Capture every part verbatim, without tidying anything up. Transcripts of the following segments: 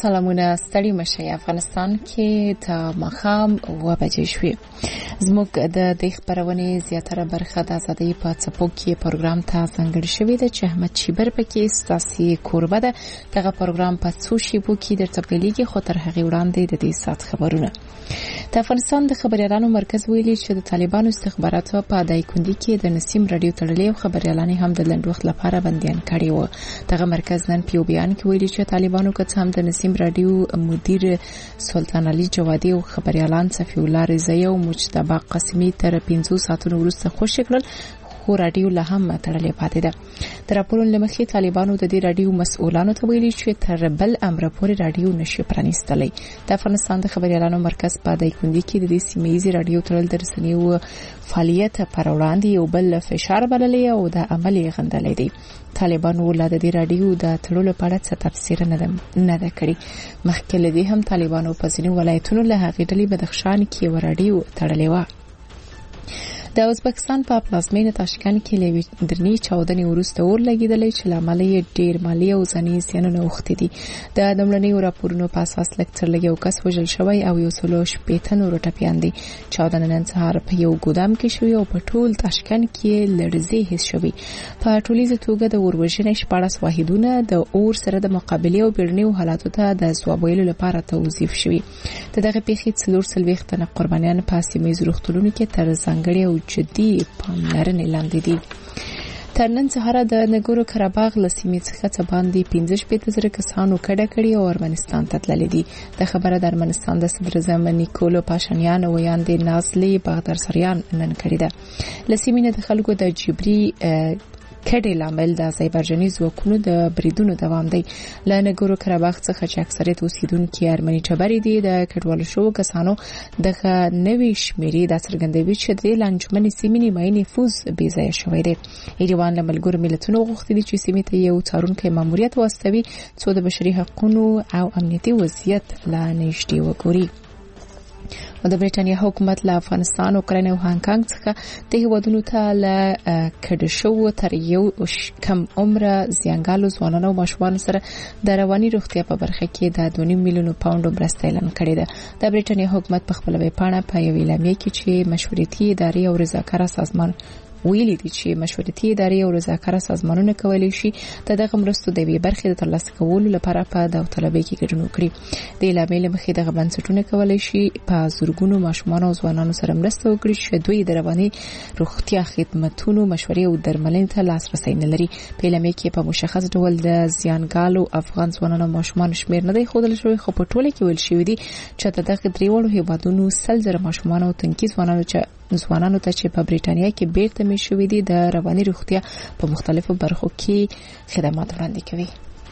سلامونه ستړي مشي افغانستان کې د مخام و بجې شوې زموږ د د خبرونې زیاتره برخه د ازادي په څپو کې پروګرام ته څنګه شوې ده چې احمد چیبر پکې ستاسي کوربه ده دغه پروګرام په څو شیبو کې درته پیلېږي خو تر هغه وړاندې د دې سات خبرونه د افغانستان د خبريالانو مرکز ویلي چې د طالبانو استخباراتو په دایکندي کې د نسیم رادیو تړلې خبريالان هم د لند وخت لپاره بنديان کړي وو دغه مرکز نن په بیان کې ویلي چې طالبانو که هم د نسیم رادیو مدیر سلطان علي جوادي او خبريالان صفي الله رضایی او مجتبی قاسمي تر پنځه ساعتونو وروسته خوشی کړل خو رادیو له هم تړلې پاتې ده د راپورونو لمخې طالبانو د دې رادیو مسؤلانو ته ویلي چې تر بل امر پورې رادیو نشي پرانیستلی د افغانستان د خبريالانو مرکز په دایکندي کې د دې سیمایي رادیو تړل د رسنیو فعالیت پر وړاندې یو بل فشار بللی او د عملي غندلې دي طالبانو ولادت د رادیو د تړلو په اړه څه تفسیر نه ده نه ده کړی مخکې لدی هم طالبانو په ځینو ولایتونو له هغې ډلې بدخشان کې و رادیو تړلې و د ازبکستان په پلازمینه تاشکند کې لوي درنی چاودنې ورسته اور لګیدلې چې لامل یې ډیر مالی او ځاني زیانونه وختې دي د دمړنۍ راپورونو په اساس لکتر لګي او کس وژل شوی او یو سلو شپېته نور ټپيان دي چاودنه نن سهار په یو ګودام کې شوی او په ټول تاشکند کې لړزې حس شوی په ټولیزه توګه د اوروژنې شپاړس واحدونه د اور سره د مقابله او بیرنیو حالاتو ته د ځواب ویلو لپاره توظیف شوی دغه پیښې څلور سلويخت نه قربانیان په سیمې زروختلونو کې تر ځانګړي او جدي پاملرنې لاندې دي تر نن سهار د نګورو قرهباغ لسیمې څخه څه باندې پنځه شپېته زره کسانو کډه کړي او ارمنستان ته تللي دي د خبره د ارمنستان د صدر اعظم نیکولو پاشانیان او یاندې نازلي بغدادسریان نن کړی ده لسیمې د خلکو د جبري کډې لامل د آذربایجاني ځواکونو د بریدونو دوام دی له نګورو قرهباغ څخه چې اکثریت اوسیدونکو ارمني ټبري دي د کډوالو شو کسانو دغه نوې شمیرې د څرګندوي چې د لانجمن سیمې نیمه نفوذ بې ځای شوی دی ایروان له ملګرو ملتونو غوښتي چې سیمې ته یو څارونکي ماموریت واستوي څو د بشري حقوقو او امنیتي وضعیت لا نږدې وګوري د برېټانیا حکومت له افغانستان او اوکراین او هانګ کانګ څخه د هیوادونو ته له کډه شو تر یو کم عمره زیانګالو ځوانانو او ماشومانو سره د رواني روغتیا په برخه کې د دوه نیم میلیون پاونډ مرسته اعلان کړې ده د برېټانیا حکومت په خپل ویبپاڼه په یو اعلامیه کې چې مشورتي ادارې او رضاکاره سازمان ویلي دي چې مشورتي ادارې او رضاکاره سازمانونه کولی شي د دغه مرستو د وی برخې د ترلاسه کولو لپاره په داوطلبۍ کې ګډون وکړي د اعلامیې مخې دغه بنسټونه کولی شي په زورګونو ماشومان او ځوانانو سره مرسته وکړي چې دوی د رواني روغتیا خدماتونو مشورې او درملنې ته لاسرسي نه لري په اعلامیې کې په مشخص ډول د زیانګالو افغان ځوانانو او ماشومان شمیر نه دی ښودل شوی خو په ټوله کې ویل شوی دی چې دغه دریوړو هیوادونو سل زره ماشومان او تنکي ځوانانو چې ځوانانو ته چې په برېټانیا کې بیرته می شوې دي د رواني روغتیا په مختلفو برخو کې خدمات وړاندې کوي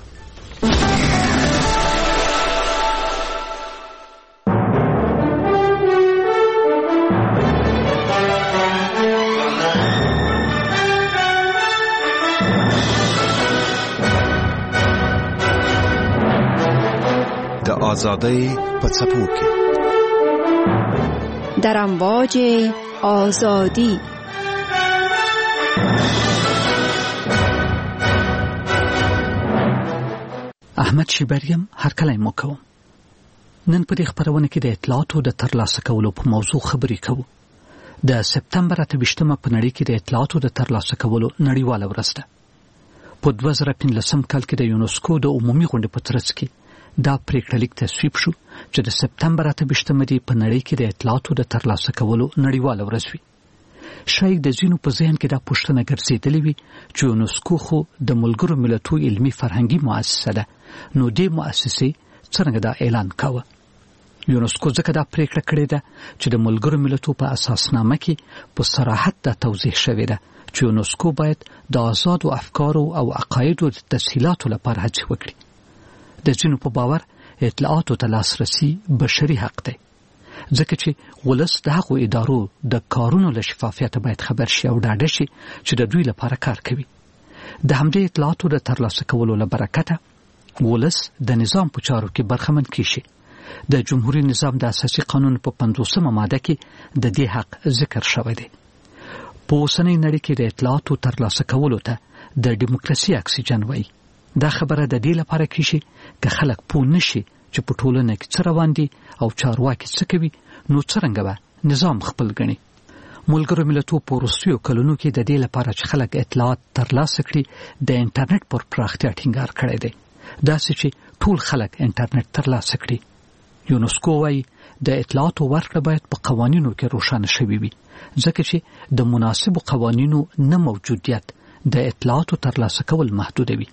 د آزادۍ په څپو کې در امواج آزادی احمد شیبریم هر کله مو کوم نن په دې خبرونه کې د اطلاعاتو د ترلاسه کولو په موضوع خبرې کوو د سپتمبر اته ویشتمه په نړۍ کې د اطلاعاتو د ترلاسه کولو نړیواله ورځ ده په دوه زره پنځلسم کال کې د یونسکو د عمومي غونډې په ترڅ کې دا پریکړه لیک تصویب شو چې د سپتمبر اته ویشتمه دی په نړۍ کې د اطلاعاتو د ترلاسه کولو نړیواله ورځ وي شاید د ځینو په ذهن کې دا پوښتنه ګرځېدلې وي چې یونسکو خو د ملګرو ملتونو علمي فرهنګي مؤسسه ده نو دې مؤسسې څنګه دا اعلان کاوه یونسکو ځکه دا پریکړه کړې ده چې د ملګرو ملتونو په اساسنامه کې په صراحت دا توضیح شوې ده چې یونسکو باید د آزادو افکارو او عقایدو د تسهیلاتو لپاره هڅې وکړي د ځینو په باور اطلاعاتو ته لاسرسي بشري حق دی ځکه چې ولس د هغو ادارو د کارونو له شفافیت باید خبر شي او ډاډه شي چې د دوی لپاره کار کوي د همدې اطلاعاتو د ترلاسه کولو له برکته ولس د نظام په چارو کې برخمن کیږي د جمهوریت نظام د اساسي قانون په پنځوسمه ماده کې د دې حق ذکر شوی دی په اوسنۍ نړۍ کې د اطلاعاتو ترلاسه کولو ته د دیموکراسي اکسیجن وایي دا خبره د دې لپاره کیږي چې خلک پوه نشي چې په ټولنه کې څه روان دي او چارواکي څه کوي نو څرنګه به نظام خپل ګڼي. ملګرو ملتونو په وروستیو کلونو کې د دې لپاره چې خلک اطلاعات ترلاسه کړي د انټرنیټ پر پراختیا ټینګار کړی دی، داسې چې ټول خلک انټرنیټ ترلاسه کړي. یونسکو وايي د اطلاعاتو ورکړه باید په قوانینو کې روښانه شوي وي، ځکه چې د مناسبو قوانینو نه موجودیت د اطلاعاتو ترلاسه کول محدودوي.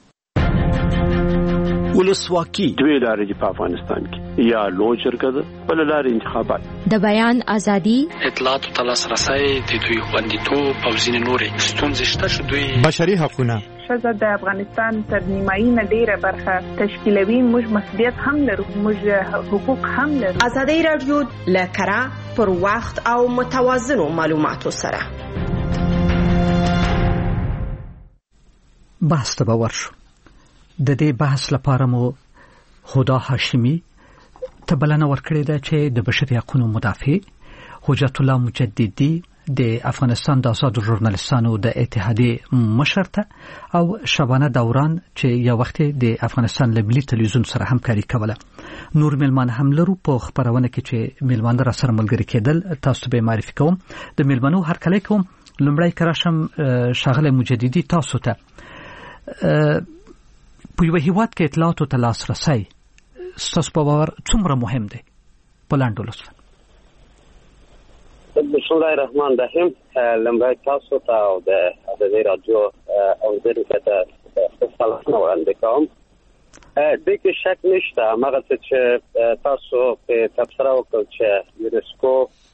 ولسواکي دوی لارې په افغانستان کې یا لوی جرګه ده بل لارې انتخابات، د بیان ازادي، اطلاعاتو ته لاسرسی، د دوی خوندیتوب او ځینې نورې ستونزې شته چې دوی بشري حقونه ښځه د افغانستان تر نیمایي نه ډیره برخه تشکیلوي. موږ مسؤلیت هم لرو، موږ حقوق هم لرو. ازادي راډیو له کره پر وخت او متوازنو معلوماتو سره بحث ته باور شو. د دې بحث لپاره مو هدا هاشمی ته بلنه ورکړې ده چې د بشري حقوقو مدافع حجت الله مجددي د افغانستان د آزادو ژورنالستانو د اتحادیې مشر ته او شبانه دوران چې یو وخت د افغانستان له ملي تلویزیون سره همکاري کوله. نور ملمان هم لرو په خبرونه کې چې ملمان را سره ملګری کېدل تاسو به معرفي کوم. د ملمنو هر کله کوم لمړی کراشم شاغله مجددي تاسو ته په یو هیواد کې اطلاعاتو ته لاسرسی ستاسو په باور څومره مهم دی؟ په لاندې لطفا. بسم الله الرحمن الرحیم. لمړی تاسو ته او د ازادي راډیو اوریدونکو ته سلام وړاندې کوم. د کې شک نشته هغه چې تاسو په تبصره وکړ چې یونسکو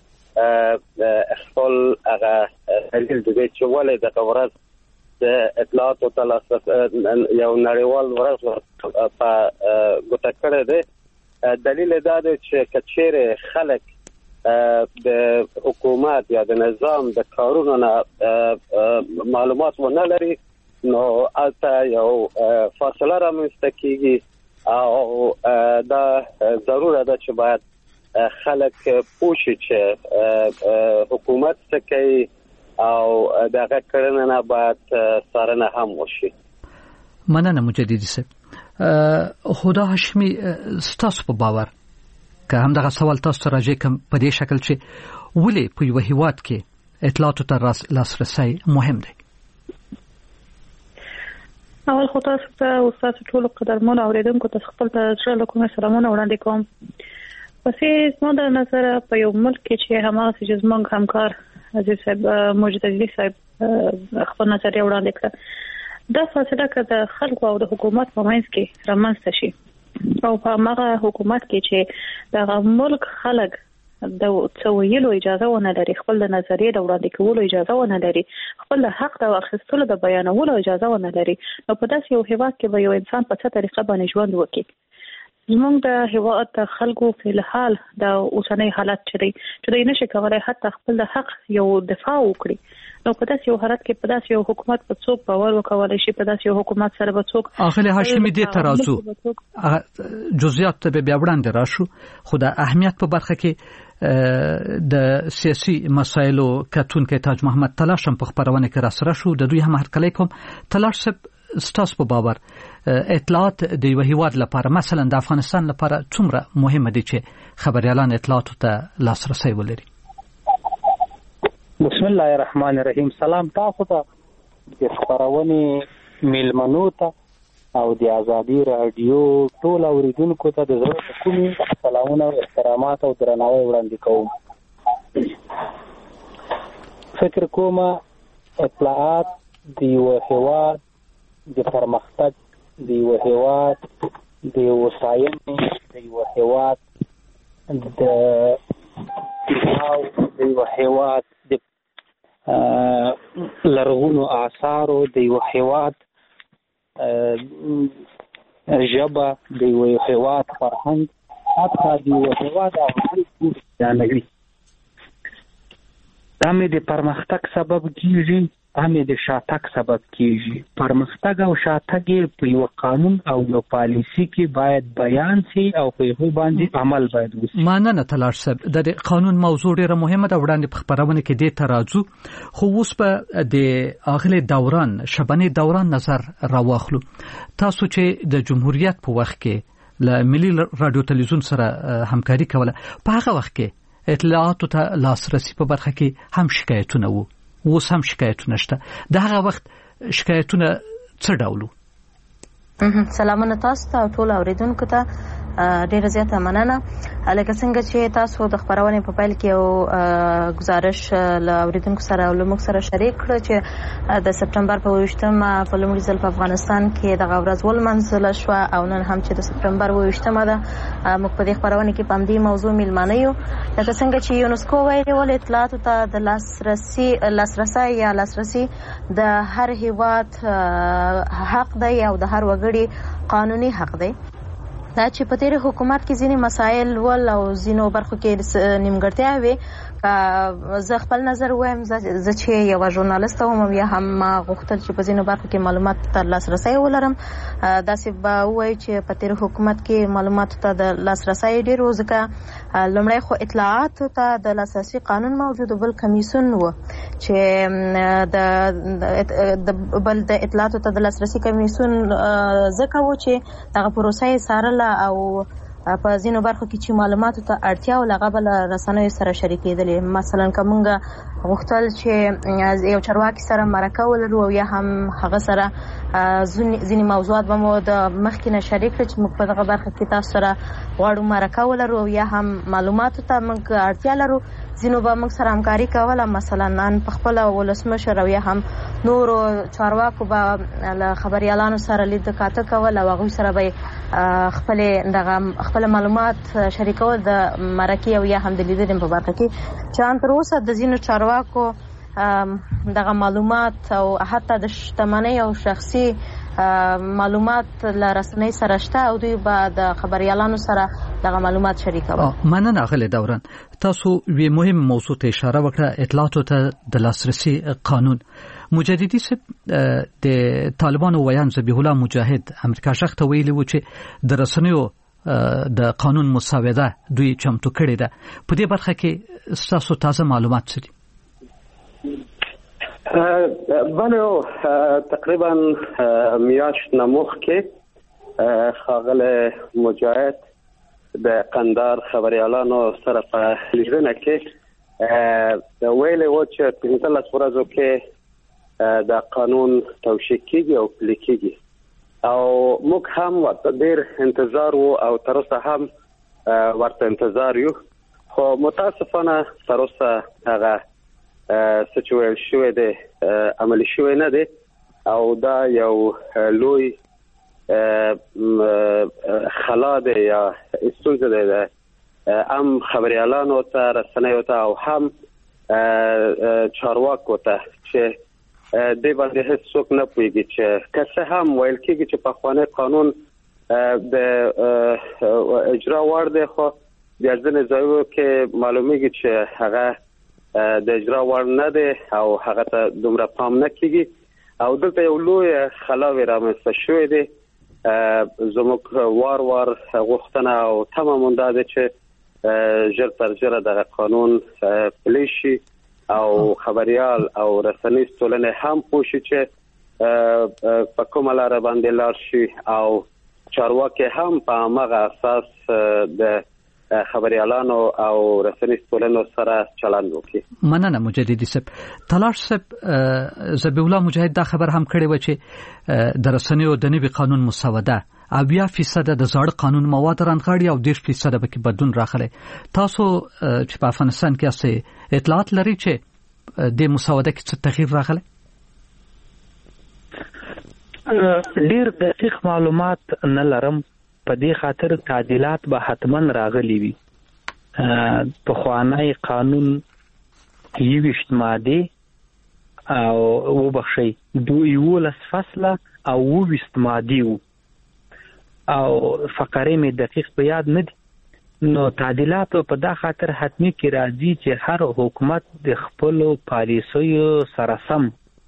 خپل هغه دلیل دی چې ولې د ورځ د اطلاعاتو ته لاسرسی یو نړیوال ورځ په ګوته کړی دی. دلیل دا دی چې کچېره خلک د حکومت یا د نظام د کارونو نه معلومات ونه لري نو البته یو فاصله رامنځته کیږي او دا ضروره ده چې باید خلک پوه شي چې حکومت څه کوي او دغه کړنه نه باید څارنه هم وشي. مننه مجددي صاحب. هدا هاشمی ستاسو په باور که هم دغه سوال تاسو راځي کوم په دې شکل چې ولې په یو هیواد کې اطلاعاتو ته لاسرسی مهم دی؟ اول خو تاسو ته او تاسو ټول قدرمن اوریدونکو ته خپل تاسو له کومه سلامونه وړاندې کوم. پسې زموږ د نظر په یو ملک کې چې هماغه چې زموږ همکار عزیز صاحب مجددي صاحب خپل نظر وړاندې کړ، دا فاصله که د خلکو او د حکومت په منځ کې رامنځته شي او په هغه حکومت کې چې د ملک خلک د څویلو اجازه ونه لري، خپل د نظریې د وړاندې کولو اجازه ونه لري، خپل د حق د اخیستلو د بیانولو اجازه ونه لري، نو په داسې یو هیواد کې به یو انسان په څه طریقه باندې ژوند وکړي؟ زموږ د هیواد د خلکو په الحال د اوسنۍ حالت چي چې دوی نشي کولای حتی خپل د حق یو دفاع وکړي، نو په داسې یو حالت کې په داسې یو حکومت په څوک باور وکولای شي؟ په داسې یو حکومت سره به څوک اغله هاشمی دې ترازو جزئیات ته بیا وړاندې راشو. خو د اهمیت په برخه کې د سیاسي مسایلو کتونکو تاج محمد تلاش هم په خبرونه کې را سره شو. د دوی هم هر کله کوم تلاش سب ستاسو په باور اطلاعات د یو هیواد لپاره مثلا د افغانستان لپاره څومره مهمه دي چې خبريالان اطلاعاتو ته لاسرسی ولري؟ بسم الله الرحمن الرحیم. سلام تاسو ته د خبرونه میلمنو ته او د ازادي رادیو ټول اوریدونکو ته د زړه کومي سلامونه او احترامات او درناوی وړاندې کوم. فکر کوم اطلاعات د یو هیواد د پرمختګ، د یو هیواد د وسایلو، د یو هیواد د دفاع، د یو هیواد د لرغونو آثارو، د یو هیواد ژبه، د یو هیواد فرهنګ، حتی د یو هیواد عوامل بیانوي. دا مې د پرمختګ سبب کیږي، هم د شاتګ سبب کیږي. پرمختګ او شاتګ په یو قانون او یو پالیسی کې باید بیان شي او په هغه باندې عمل باید وشي. ماننه تلاش صاحب د قانون موضوع ډیره مهمه ده، وړاندې په خبرونه کې د ترازو خو اوس په د اغله دوران شبانه دوران نظر راوخلو. تاسو چې د جمهوریت په وخت کې له ملي رادیو تلویزیون سره همکاري کوله. په هغه وخت کې اطلاعاتو ته لاسرسي په برخه کې هم شکایتونه وو، اوس هم شکایتونه شته. د هغه وخت شکایتونه څه ډول وو؟ سلامونه تاسو ته او ټول اوریدونکو ته ډیره زیاته مننه. لکه څنګه چې تاسو د خبرونې په پیل کې یو گزارش له اوریدونکو سره او موږ سره شریک کړ چې د سپټمبر په اوویشتمه په لومړي ځل په افغانستان کې دغه ورځ ولمانځل شوه او نن هم چې د سپټمبر اوویشتمه ده موږ په دې خبرونه کې په همدې موضوع میلمانه یو. لکه څنګه چې یونسکو ویلي ول اطلاعاتو ته د لاسرسي لاسرسي یا لاسرسي د هر هیواد حق دی او د هر وګړي قانوني حق دی. دا چې په تیر حکومت کې ځینې مسایل ول او ځینو برخو کې نیمګړتیا وي. زه خپل نظر وایم، زه چې یو ژورنالیست وم یا هم غوښتل چې په ځینو برخو کې معلومات ته لاسرسی ولرم. داسې به ووایو چې په تیر حکومت کې معلوماتو ته د لاسرسی ډېر و، ځکه لومړی خو اطلاعاتو ته د لاسرسي قانون موجود و، بل کمیسیون و چې د بل د اطلاعاتو ته د لاسرسي کمیسیون ځکه و چې دغه پروسه یې څارله او په ځینو برخو کې چې معلوماتو ته اړتیا و هغه به له رسنیو سره شریکېدلې. مثلا که موږ غوښتل چې یو چارواکي سره مرکه ولرو او یا هم هغه سره ځینې موضوعات به مو د مخکې نه شریک کړو چې موږ په دغه برخه کې تاسو سره غواړو مرکه ولرو او یا هم معلوماتو ته موږ اړتیا لرو، ځینو به موږ سره همکاري کوله. مثلا نن په خپله ولسمشر او یا هم نورو چارواکو به له خبریالانو سره لید کاته کول او هغوی سره به خپلې دغه خپل معلومات شریکول د مرکې او یا هم د لیدنې په برخه کې چې ان تر اوسه د ځینو چارواکو دغه معلومات او حتی د شتمنۍ او شخصي معلومات له رسنۍ سره شته او دوی به د خبریالانو سره دغه معلومات شریکول. مننه اغلې دوران. تاسو وی مهم موضوع ته اشاره وکړه، اطلاعاتو ته د لاسرسي قانون. مجددي صاحب د طالبانو ویان ذبیح الله مجاهد امریکا شخ ته ویلي و چې د رسنیو د قانون مساوده دوی چمتو کړی ده. په دې برخه کې تاسو تازه معلومات څه دي؟ بله، تقریبا میاشت نموخ کې ښاغلی مجاهد د قندهار خبریالانو سره په لیدنه کې ویلي و چې پنځلس ورځو کې د قانون توشیح کیږي او پلي کیږي او موږ هم ورته ډېر انتظار وو او تر اوسه هم ورته انتظار یو، خو متاسفانه تر اوسه هغه څه چې ویل شوی دی عملي شوی نه دی او دا یو لوی خلا دی یا ستونزه دی هم خبریالانو ته، رسنیو ته او هم چارواکو ته چې دې باندې هیڅ څوک نه پوهېږي چې که څه هم ویل کېږي چې پخوانی قانون د اجرا وړ دی، خو بیا ځینې ځایونو کې معلومیږي چې هغه د اجرا وړ نه دی او هغه ته دومره پام نه کېږي او دلته یو لوی خلاوې رامنځته شوی دی. زموږ وار وار غوښتنه او تمه مونږ دا ده چې ژر تر ژره دغه قانون پلی شي او خبریال او رسنیز ټولنې هم پوه شي چې په کومه لاره باندې لاړ شي او چارواکي هم په هماغه اساس د خبریالانو او رسنیز ټولنو سره چلند وکړي. مننه مجددي صاحب. تلاش صاحب ذبیح الله مجاهد دا خبر هم کړی و چې د رسنیو د نوي قانون مسوده اویا فیصد د زاړه قانون مواد رانغاړي او دېرش فیصد به کې بدلون راغلی. تاسو چې په افغانستان کې اسې اطلاعات لري چې د مسوده کې څه تغییر راغلی؟ ډیر دقیق معلومات نه لرم، په دې خاطر تعدیلات به حتما راغلي وي. په خوانی قانون یویشت ماده او وبخشي دو یولس فصله او وویشت ماده وو او فقره می دقیق په یاد نه دي، نو تعدیلات په دا خاطر حتمی کې راځي چې هر حکومت د خپل پالیسیو سره سم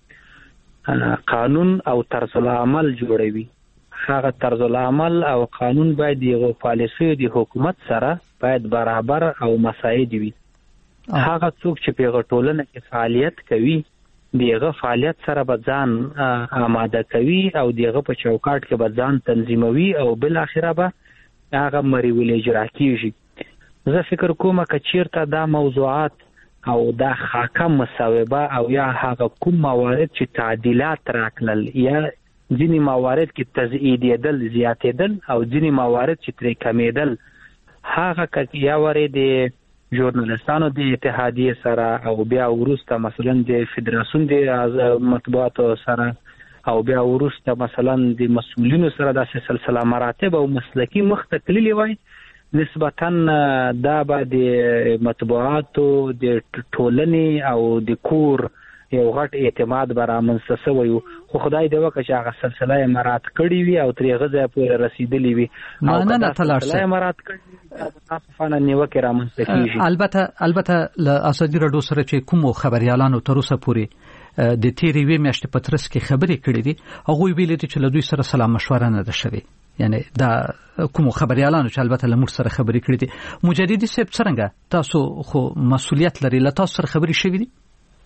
قانون او طرز العمل جوړوي. هغه طرز العمل او قانون باید یو پالیسیو د حکومت سره باید برابر او مساعد وي. هغه څوک چې په ټولنه کې فعالیت کوي دغه فعالیت سره به ځان آماده کوي او دغه په چوکاټ کې به ځان تنظیموي او بل اخره به هغه مریول اجرا کیږي. زه فکر کوم چې چیرته دا موضوعات او دا حاکم مصوبه او یا هغه کوم موارد چې تعدیلات راکړل یا ځینی موارد کې تزییدېدل زیاتېدل او ځینی موارد چې ترې کمیدل، هغه کې یا ورې د ژورنالستانو د اتحادیې سره او بیا وروسته مثلا د فدراسیون د مطبوعاتو سره او بیا وروسته مثلا د مسؤلینو سره د سلسله مراتب او مسلکی مخته تللی وای، نسبتاً دا به د مطبوعاتو د ټولنې او د کور یو غټ اعتماد به رامنځته شوی و. خو خدای دې وکړي چې هغه سلسله مراعات کړې وي او ترې هغه ځای پورې رسېدلې وي. مننه تلاړ سه سلسله مراعات کړې تاسو فانه نیوکه رامنځته کیږي. البته البته له ازادي راډیو سره چې کوم خبريالانو تر اوسه پورې د تیری وی میاشتې په ترڅ کې خبرې کړې دي، هغه ویل دي چې له دوی سره سلام مشوره نه ده شوې. یعنی دا کوم خبريالانو چې البته له موږ سره خبرې کړې دي. مجددي صاحب څنګه تاسو خو مسؤلیت لري، له تاسو سره خبرې شوې دي؟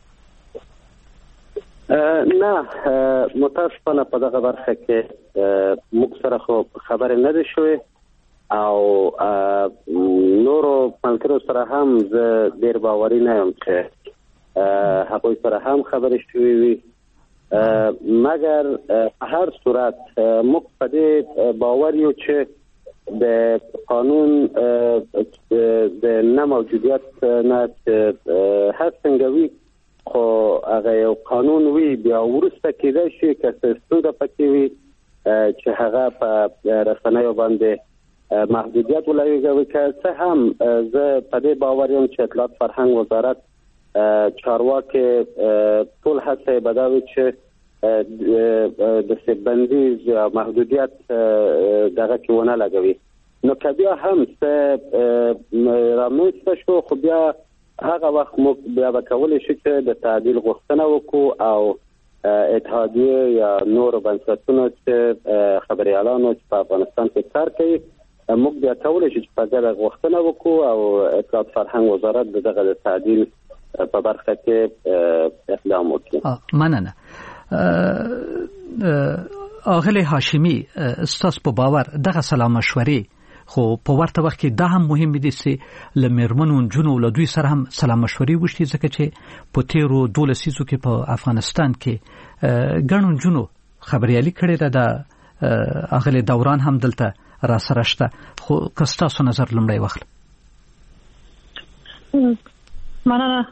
نه، متاسفانه په دغه برخه کې موږ سره خو خبرې نه ده شوې او نورو ملګرو سره هم زه ډېر باوري نه یم چې هغوی سره هم خبرې شوې وي، مګر په هر صورت موږ په دې باور یو چې د قانون د نه موجودیت نه هر څنګه وي، خو هغه یو قانون وي بیا وروسته کېدای شي که څه ستونزه پکې وي چې هغه په رسنیو باندې محدودیت ولګوي. که څه هم زه په دې باور یم چې اطلاعات فرهنګ وزارت چارواکي ټول هڅه به دا وي چې د سیبندیز یا محدودیت دغه کې ونه لګوي. نو که بیا هم څه رامنځته شو، خو بیا هغه وخت موږ بیا به کولی شو چې د تعدیل غوښتنه وکړو او اتحادیه یا نور بنسټونو چې خبريالانو چې په افغانستان کې کار کوي، موږ بیا کولی شو چې په دغه غوښتنه وکړو او اطلاعات فرهنګ وزارت دغه د تعدیل په برخه کې اقدام وکړي. مننه. اغلی هاشمی، ستاسو په باور دغه سلام مشورې خو په ورته وخت کې دا هم مهم دي چې لمرمنو جنو له دوی سره هم سلام مشورې وشي، ځکه چې په تیرو دولسیزو کې په افغانستان کې ګڼو جنو خبريالي کړې ده. اغلی دوران هم دلته را سره شته، خو کستاسو نظر لمړی وخت. مننه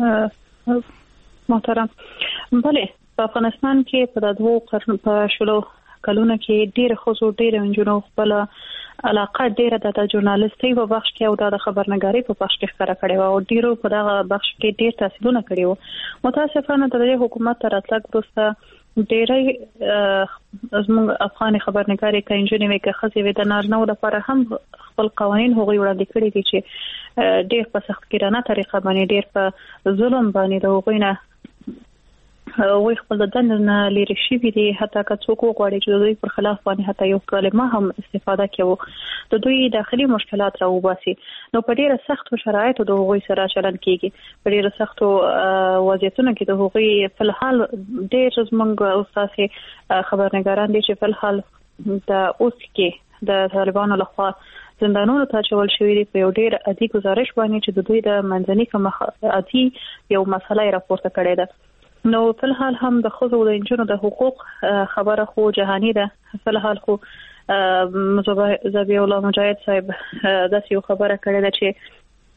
محترم. بله، په افغانستان کې په دغو قرن په شلو کلونو کې ډېر خصو ډېر انجونو خپل علاقه ډېر د ژورنالیستي په بخش کې او د خبرنګاري په بخش کې ښکاره کړي او ډېرو په دغه بخش کې ډېر تحصیلونه کړي وو. متاسفانه د حکومت تر راتګ وروسته ډېرې زموږ افغان خبرنګاري کې انجونې وکړي خزي وې د نارینه‌و لپاره هم خپل قوانين هغوی وړاندې کړي دي چې ډېر په سختګیرانه طریقه باندې ډېر په ظلم باندې د هغوی نه وي خپل د دننه لري شي دي، حتی که څوک وغواړي چې د دوی پر خلاف باندې حتی یو کلمه هم استفاده کوي د دوی داخلي مشکلات راوباسي. نو په ډیره سخت شرایطو د هغوی سره چلن کیږي، په ډیره سخت وضعیتونو کې د هغوی په حال ډیر زمونږ استاد خبرنګاران دي چې په حال د اوس کې د طالبانو لخوا زندانونو ته چول شوی دی په یو ډیر عادي گزارش باندې چې د دوی د منځني کوم عادي یو مسله راپورته کړې ده. نو په الحال هم د خزو د انجونو د حقوق خبره خو جهانی ده. په الحال خو زبی الله مجاهد صاحب د سیو خبره کړې ده چې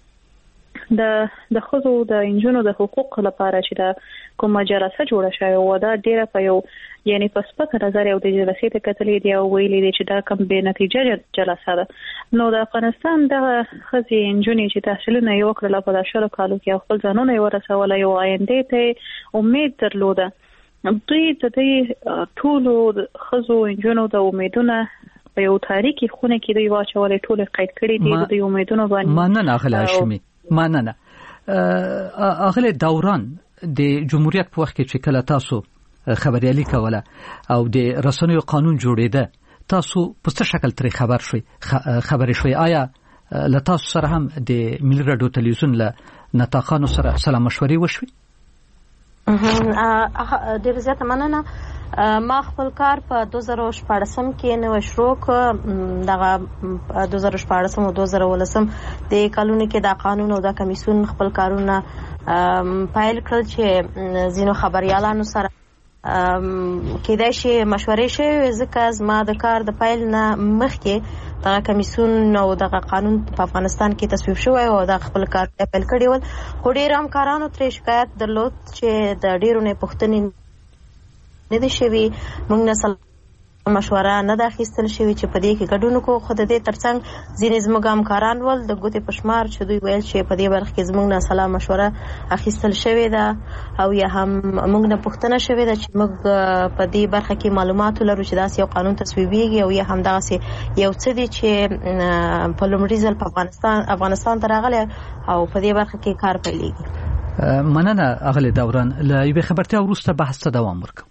د د خزو د انجونو د حقوق لپاره چې د کومه جلسه جوړه شوې و دا ډیره په یو یعنی په سپک نظر یو د جلسې ته کتلې دی او ویلي دی چې دا کم به نتیجه جلسه ده. نو د افغانستان د خزي انجونې چې تحصیلونه یو کړل په داشلو کالو کې خپل ځانونه یو رسول یو آینده ته امید درلوده. دوی د دې ټولو خزو انجونو د امیدونه په یو تاریخي خونه کې دی واچولې ټول قید کړي دي د امیدونو باندې. مننه اغلی هاشمی. مننه. اغلی دوران د جمهوریت په وخت کې چې کله تاسو خبريالي کوله او د رسنیو قانون جوړېده، تاسو په څه شکل ترې خبر شوي خبرې شوي؟ آیا له تاسو سره هم د ملي راډیو تلویزیون له نطاقانو سره سلام مشورې وشوي؟ ډېر زیاته مننه. ما خپل کار په دوه زره شپاړسم کې نو شروع کړ. دغه دوه زره شپاړسم او دوه زره ولسم د کلونو کې د قانون او د کمیسیون خپل کارونه پایل کړل چې ځینو خبريالانو سره کېدای شي مشورې شوې ځکه زما د کار د پایل نه مخکې دغه کمیسیون او دغه قانون په افغانستان کې تصویب شوی او د خپل کار پیل کړی ول. خو ډېر همکارانو ترې شکایت درلود چې د ډېرو نه پوښتنې نه دي شوي، موږ نه مشوره نه ده اخیستل شوې چې په دې کې ګډون وکړو. خو د دې ترڅنګ ځینې زموږ همکاران ول د ګوتې په شمار چې دوی ویل چې په دې برخه کې زموږ نه سلا مشوره اخیستل شوې ده او یا هم موږ نه پوښتنه شوې ده چې موږ په دې برخه کې معلومات لرو چې داسې یو قانون تصویبېږي او یا هم داسې یو څه دي چې په لومړي ځل په افغانستان افغانستان ته راغلی او په دې برخه کې کار پیلېږي. مننه اغلې دوران. له یوې خبرتیا وروسته بحث ته دوام ورکړو.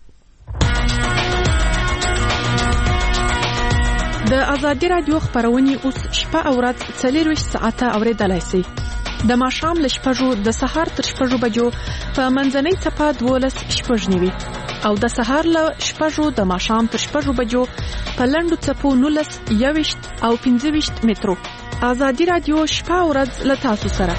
د ازادي رادیو خبرونه اوس شپه او ورځ څلورویشت ساعته اوریدلای شئ. د ماښام له شپږو د سهار تر شپږو بجو په منځنۍ څپه دولس شپږ نیوي او د سهار له شپږو د ماښام تر شپږو بجو په لنډو څپو نولس یوویشت او پنځه ویشت مترو. ازادي رادیو شپه او ورځ له تاسو سره.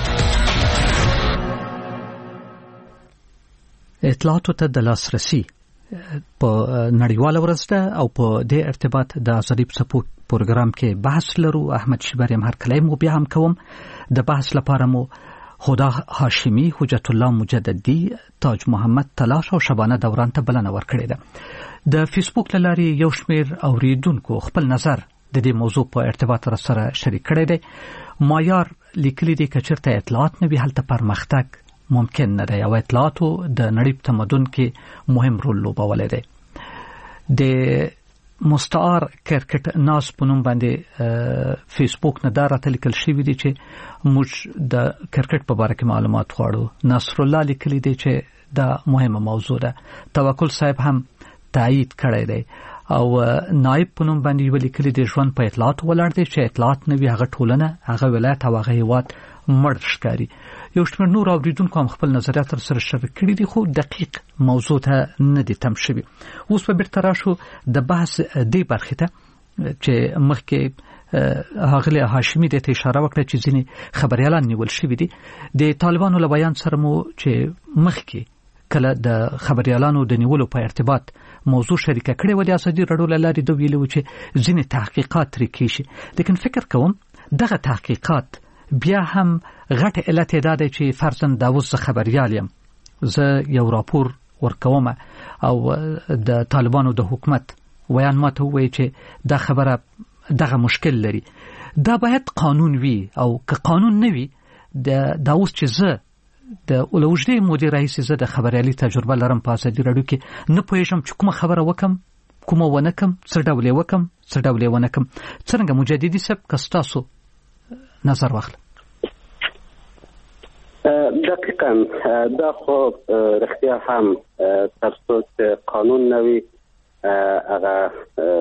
اطلاعاتو ته د لاسرسي په نړیواله ورځ ده او په دې ارتباط د ازادي څپو پروګرام کې بحث لرو. احمد شیبر هم هر کله مو بیا هم کوم. د بحث لپاره مو خدا هاشمی، حجت الله مجددي، تاج محمد تلاش او شبانه دوران ته بلنه ورکړې ده. د فیسبوک لاري یو شمیر اوریدونکو خپل نظر د دې موضوع په ارتباط سره شریک کړی دی. مایار لیکلي دي چې چیرته اطلاعات نه وي هلته پرمختګ ممکن نه دی او اطلاعاتو د نړۍ په تمدن کې مهم رول لوبولی دی. د مستعار کرکټ ناز په نوم باندې فیسبوک نه دا راته لیکل شوي دي چې موږ د کرکټ په باره کې معلومات غواړو. نصر الله لیکلی دی چې دا مهمه موضوع ده. توکل صاحب هم تایید کړی دی او نائب په نوم باندې ولیکلی دی ژوند په اطلاعات ولاړ دی چې اطلاعات نه وي هغه ټولنه، هغه ولایت او هغه هیواد مړ ښکاري. یو شمېر نور اوریدونکو هم خپل نظریات سره شریک کړي دي خو دقیق موضوع ته نه دي تم شوي. اوس به بیرته راشو د بحث دې برخې ته چې مخکې هغه هاشمي د ته اشاره وکړه چې ځینې خبريالان نیول شوي دي. د طالبانو له بیان سره مو چې مخکې کله د خبريالانو د نیولو په ارتباط موضوع شریکه کړې و د ازادي رادیو له لارې دوی ویلي چې ځینې تحقیقات ترې کیږي. لیکن فکر کوم دغه تحقیقات بیا هم غټ علت دا دی چې فرضاً دا اوس خبريال یم، زه یو راپور ورکوم او د طالبانو د حکومت ویان ماته وایي چې دا خبره دغه مشکل لري. دا باید قانون وي او که قانون نه وي دا اوس چې زه د اولوژدې مودې راهیسې زه د خبریالي تجربه لرم په ازادي رادیو کې نه پوهېږم چې کومه خبره وکم کومه ونه کم، څه ډول یې وکم څه ډول یې ونه کم. څرنګه مجددي صاحب که ستاسو نظر واخله. دقیقاً دا خو رښتیا هم تر څو چې قانون نه وي هغه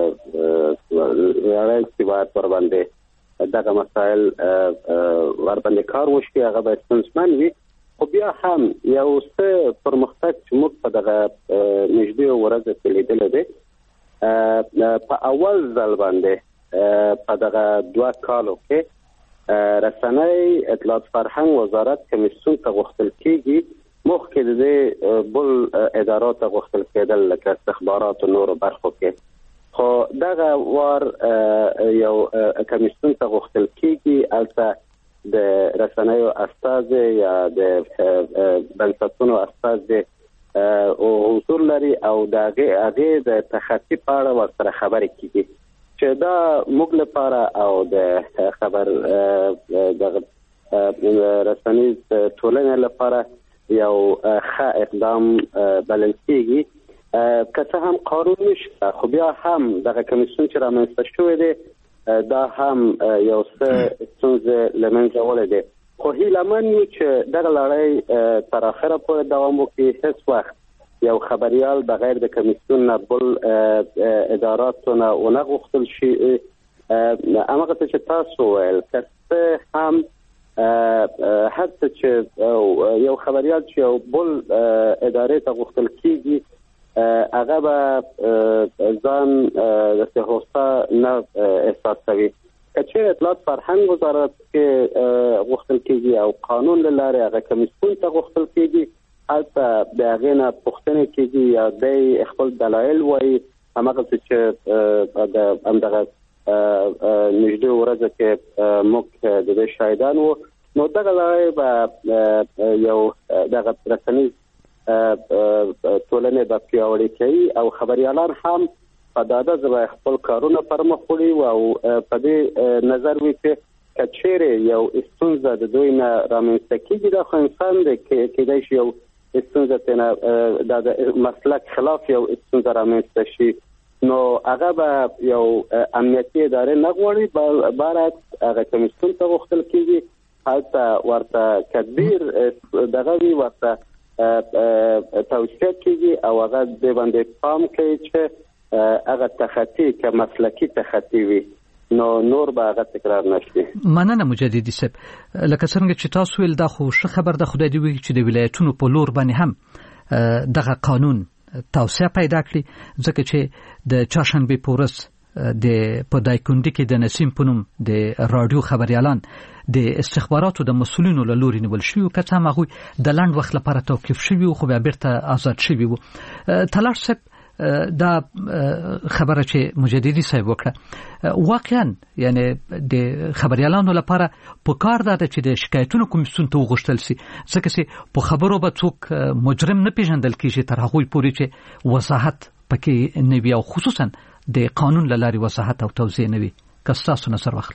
لړۍ چې باید ورباندې دغه مسایل ورباندې کار وشي هغه باید ستونزمن وي. خو بیا هم یو څه پرمختګ چې موږ په دغه نږدې ورځو کې لیدلی دی په اول ځل باندې په دغه دوه کالو کې رسنۍ اطلاعات فرهنګ وزارت کمیسیون ته غوښتل کېږي مخکې د دې بل ادارو ته غوښتل کېدل لکه استخبارات او نورو برخو کې. خو دغه وار یو کمیسیون ته غوښتل کېږي هلته د رسنیو استازي یا د بنسټونو استازي او حضور لري او د هغې د تخطي په اړه ورسره خبرې کېږي چې دا موږ لپاره او د خبر د رسنیز ټولنې لپاره یو ښه اقدام بلل کېږي. که څه هم قانون نشته خو بیا هم دغه کمیسیون چې رامنځته شوی دی دا هم یو څه ستونزې له منځه وړی دی. خو هیلهمن یو چې دغه لړۍ تر اخره پورې دوام وکړي. هیڅ وخت یو خبریال بغیر د کمیسیون نه بل اداراتو نه ونه غوښتل شي. هماغه څه چې تاسو ویل که څه هم حتی چې یو خبریال چې یو بل ادارې ته غوښتل کېږي هغه به ځان د هوسته نه احساسوي. کچې اطلاعات فرهنګ وزارت کې غوښتل کېږي او قانون له لارې هغه کمیسیون ته غوښتل کېږي، هلته د هغې نه پوښتنې کېږي یا دی خپل دلایل وایي، هماغسې چې د همدغه نږدې ورځو کې موږ د دې شاهدان وو. نو دغه لارې به یو دغه رسنیز ټولنې به پیاوړې کوي او خبریالان هم په ډاډه ځای خپل کارونه پر مخ وړي او په دې نظر وي چې کچېرې یو ستونزه د دوی نه رامنځته کېږي، دا خو انسان دی، کېدای شي یو ستونزه ترنه د مسلک خلاف یو ستونزه رامنځته شي، نو هغه به یو امنیتي ادارې نه غواړي، برعکس هغه کمیسیون ته غوښتل کېږي، هلته ورته تدبیر دغه وي، ورته توصیه کېږي او هغه دې باندې پام کوي چې هغه تخطي که مسلکي تخطي وي، نو نور به هغه تکرار نشي. مننه مجددي صاحب. لکه څنګه چې تاسو ویل دا خو ښه خبر ده، خدای دې وکړي چې د ولایتونو په لور باندې هم دغه قانون توسعه پیدا کړي، ځکه چې د چهارشنبې په ورځ د په دایکنډي کې د نسیم په نوم د رادیو خبریالان د استخباراتو د مسؤلینو له لوري نیول شوي، که څه هم هغوی د لنډ وخت لپاره توقیف شوي وو، خو بیا بیرته آزاد شوي وو. تلاش صاحب، دا خبره چې مجددي صاحب وکړه واقعا یعنی د خبریالانو لپاره په کار ده چې د شکایتونو کمیسیون ته وغوښتل شي، ځکه چې په خبرو به څوک مجرم نه پیژندل کیږي تر هغوی پورې چې وضاحت پکې نه وي او خصوصا د قانون له لارې وضاحت او توضیح نه وي. که ستاسو نظر واخلم.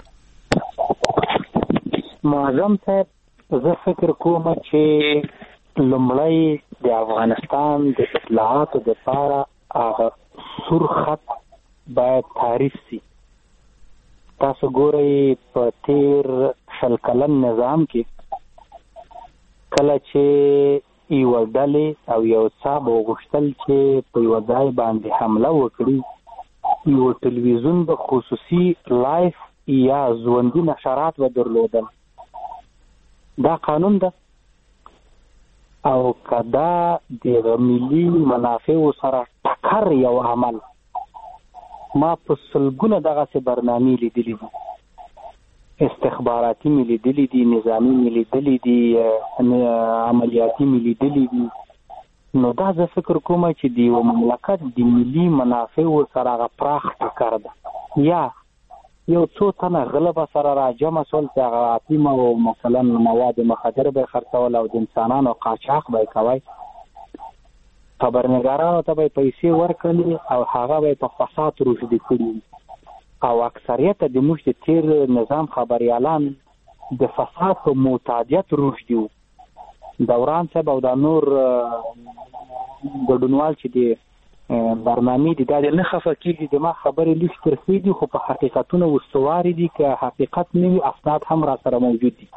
معظم صاحب، زه فکر کوم چې لومړی د افغانستان د اطلاعاتو دپاره هغه سور خط باید تعریف سي. تاسو ګورئ په تیر شل کلن نظام کې کله چې یوه ډلې او یو څه به وغوښتل چې په یوه ځای باندې حمله وکړي، یو تلویزیون به خصوصي لایف یا ژوندي نشرات به درلودل. دا قانون ده او که دا د ملي منافعو سره ټکر یو عمل، ما په سلګونه دغسې برنامې لیدلي دي، استخباراتي مې لیدلي دي، نظامي مې لیدلي دي، عملیاتي مې لیدلي دي. نو دا زه فکر کوم چې د یو مملکت د ملي منافعو سره هغه پراخ ټکر ده، یا یو څو تنه غله به سره راجمع شول چې هغه اطیم او مثلا مواد مخدر به خرڅول او د انسانانو قاچاق به کوي، خبرنګارانو ته به پیسې ورکړي او هغه به په فساد روږدي کړي، او اکثریت د موږ د تیر نظام خبریالان د فساد په معتادیت روږدي وو. دوران صاحب او دا نور ګډونوال چې د برنامې دي دا نه خفه کېږي، د ما خبرې لږ ترخې دي خو په حقیقتونه استواري دي، که حقیقت نه وي اسناد هم را سره موجود دي.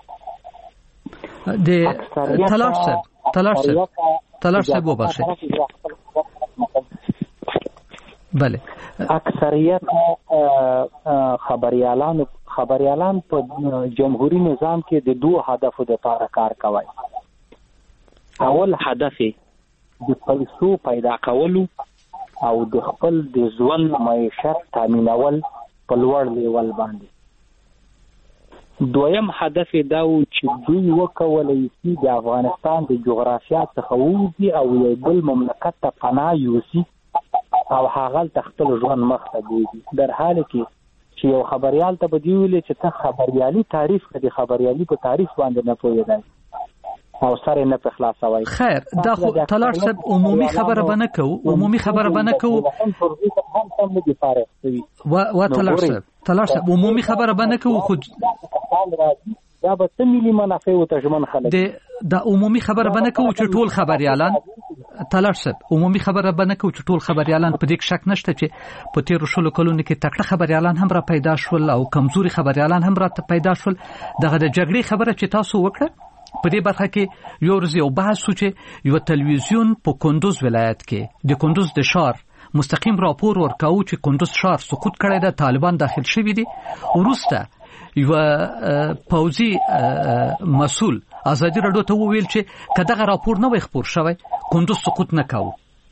د تلاش صاحب تلاش صاحب تلاش صاحب وبخښئ. بله، اکثریت خبریالان خبریالان په جمهوریت نظام کې د دوه هدفو لپاره کار کوي. اول هدف د پیسو پیدا کولو او د خپل د ژوند معیشت تامینول په لوړ لیول باندې. دویم هدف دا و چې دوی وکولای شي د افغانستان د جغرافیا څخه ووځي او یو بل مملکت ته پناه یوسي او هغه خپل ژوند مخ ته بوځي، در حال کې چې یو خبریال ته به دی ویلي چې ته خبریالي تعریف کړي، خبریالي په تعریف باندې نه پوهېدل او سره نه په خلاصوي. خیر، دا خو تلاش صاحب عمومي خبره بنه کوو عمومي خبره بنه کوو و و تلاش صاحب تلاش صاحب عمومي خبره بنه کوو خو دا به ملي منافع او تجمن خلک د د عمومي خبره بنه کوو چې ټول خبريالان تلاش صاحب عمومي خبره بنه کوو چې ټول خبريالان په دې شک نشته چې په تیر شلو کلونو کې تکړه خبريالان هم را پیدا شول او کمزوري خبريالان هم را پیدا شول. دغه د جګړې خبره چې تاسو وکړه په دې برخه کې یو ورځ یو بحث و چې یو تلویزیون په کندوز ولایت کې د کندوز د شهر مستقیم راپور ورکاو چې کندوز شهر سقوط کړی دی، طالبان داخل شوي دي. وروسته یو پوځي مسؤل ازادي راډیو ته وویل چې کداغه راپور نه وي خبر شوی کندوز سقوط نه کاوه.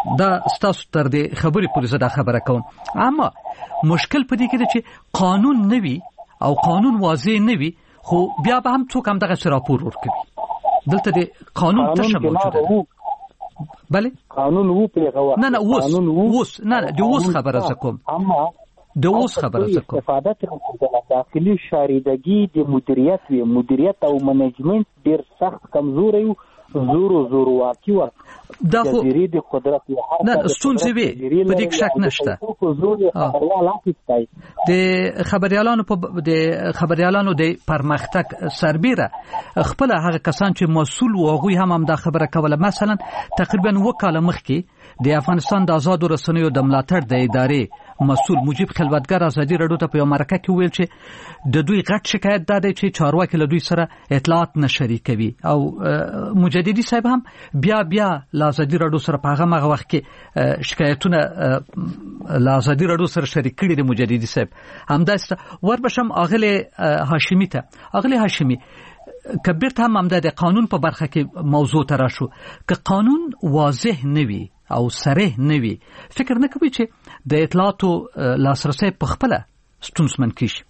دا ستاسو تر دې خبرې پورې زه دا خبره کوم. اما مشکل په دې کې دی چې قانون نه وي او قانون واضح نه وي، خو بیا به هم څوک هم دغه راپور ورکوي. دلته د قانون تشه موجوده ده. بله قانون وو په نه نه اوس اوس نه د اوس خبره زکوم اما د اوس خبره زکوم استفاده تر د داخلي شاریدګي د مدیریت وی مدیریت او منیجمنت ډیر سخت کمزوري یو زورو زورو واقعي و دا خو د قدرت نه ستونزې وي په دې شک نشته. د خبريالانو په د خبريالانو د پرمختګ سربېره خپل هغه کسان چې مسؤل و هغه هم هم دا خبره کوله. مثلا تقریبا وکاله مخکې د افغانستان د آزاد رسنیو د ملاتړ د ادارې مسؤل مجيب خلوتګر ازادي رادیو ته په یو مرکه کې ویل چې د دوی غټ شکایت ده چې چارواکي له دوی سره اطلاعات نه شریکوي او مجددي صاحب هم بیا بیا له ازادي رادیو سره په هغه مغه وخت کې شکایتونه له ازادي رادیو سره شریک کړي دي. مجددي صاحب همداسته وربشم اغله هاشمي ته اغله هاشمي کبیر ته هم د قانون په برخه کې موضوع تر شو که قانون واضح نه وي او صریح نه وي فکر نه کوي چې د اطلاعاتو لاسرسي په خپل ستونزمن کیږي.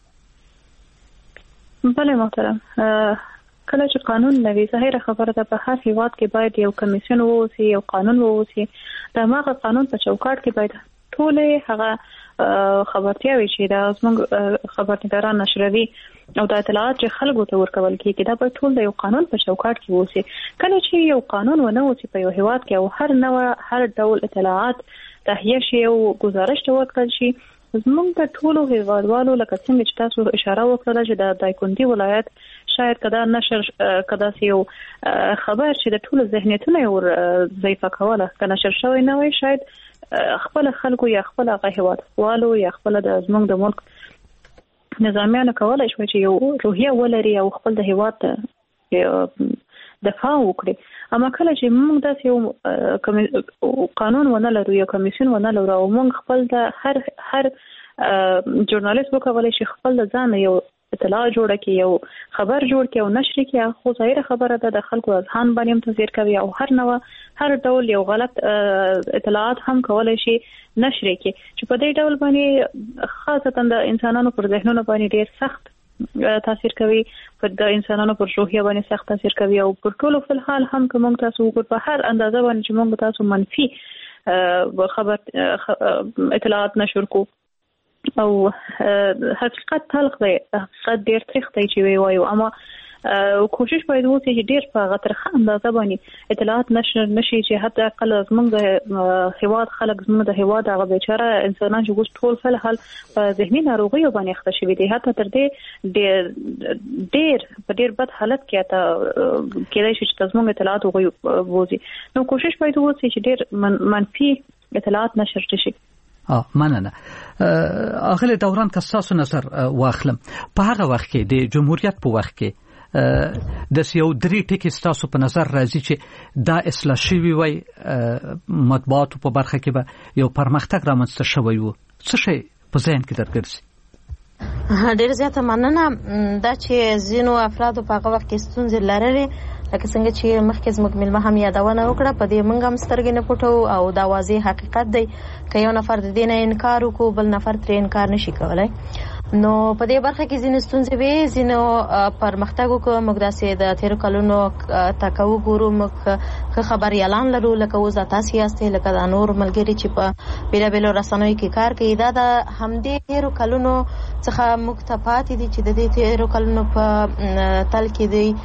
بله محترم، کله چې قانون نه وي ظاهره خبره ده په هر هیواد کې باید یو کمیسیون ووسی، یو قانون ووسی. د هغه قانون په چوکاټ کې باید ټول هغه خبرتیاوي چې د زموږ خبرنګاران نشروي او د اطلاعات چې خلکو ته ورکول کیږي دا به ټول د یو قانون په چوکاټ کې ووسی. کله چې یو قانون ونه وسی په یو هیواد کې او هر نوع هر ډول اطلاعات تهیه شي او گزارش ته ورکړل شي، زموږ د ټولو هیوادوالو لکه څنګه چې تاسو اشاره وکړه چې د دایکندي ولایت شاید کدا نشر کدا یو خبر چې د ټولو ذهنیتونه ور ضعیفه کوله کنه نشر شوی نه وي، شاید خپل خلکو یا خپل هغه هیوادوالو یا خپل د زموږ د ملک نظامیانو کولای شي چې یو روحیه ولري او خپل د هیواد دفاع وکړي. اما کله چې موږ داسې یو قانون ونه لرو، یو کمیسیون ونه لرو او موږ خپل د هر هر ژورنالیست وکولای شي خپل ځان یو اطلاع جوړه کړي، یو خبر جوړ کړي او نشر کړي، خو ظاهره خبره ده د خلکو اذهان باندې تاثیر کوي او هر نوع هر ډول یو غلط اطلاعات هم کولای شي نشر کړي چې په دې ډول باندې خاصتا د انسانانو پر ذهنونو باندې ډیر سخت تاثیر کوي، پر د انسانانو پر روحیه باندې سخت تاثیر کوي او پر ټولو په حال هم کوم تاسو په هر اندازه باندې چې موږ تاسو منفي خبر اطلاعات نشر کو او حقیقت تلخ دی، حقیقت ډیر تریخ دی چې وی وایو. اما کوشش باید وکړي چې ډیر په غترخه اندازه باندې اطلاعات نشر نشي چې حتی اقل زموږ د هیواد خلک زموږ د هیواد هغه بیچاره انسانان چې ګوس ټول په حال په ذهني ناروغیو باندې اخته شوي دي، حتی تر دې ډیر ډیر په ډیر بد حالت کې ته کېدای شي چې زموږ اطلاعات وګوري. نو کوشش باید وکړي چې ډیر منفي اطلاعات نشر شي. اه مننه. اغله دوران که تاسو نظر واخلم په هغه وخت کې د جمهوریت په وخت کې د سیو درې ټکي تاسو په نظر راځي چې دا اصلاح شوی وي مطبوعات په برخه کې به یو پرمختګ رامنځته شوی وو، څه شي په ذهن کې درګرځي؟ ډیر زیاته مننه. دا چې زینو افراد په هغه وخت کې ستونزې لرلې لکه څنګه چې مخکې زموږ ملمه هم یادونه وکړه، په دې موږ هم سترګې نه پټو او دا واضح حقیقت دی که یو نفر د دې نه انکار وکړو بل نفر ترې انکار نشي کولی. نو په دې برخه کې ځینې ستونزې وي، ځینو پرمختګ وکړو. موږ داسې د تېرو کلونو ته که وګورو موږ ښه خبریالان لرو لکه اوس دا تاسې یاستئ، لکه دا نور ملګري چې په بېلابېلو رسنیو کې کار کوي. دا د همدې تېرو کلونو څخه موږ ته پاتې دي چې د دې تېرو کلونو په تل کې دی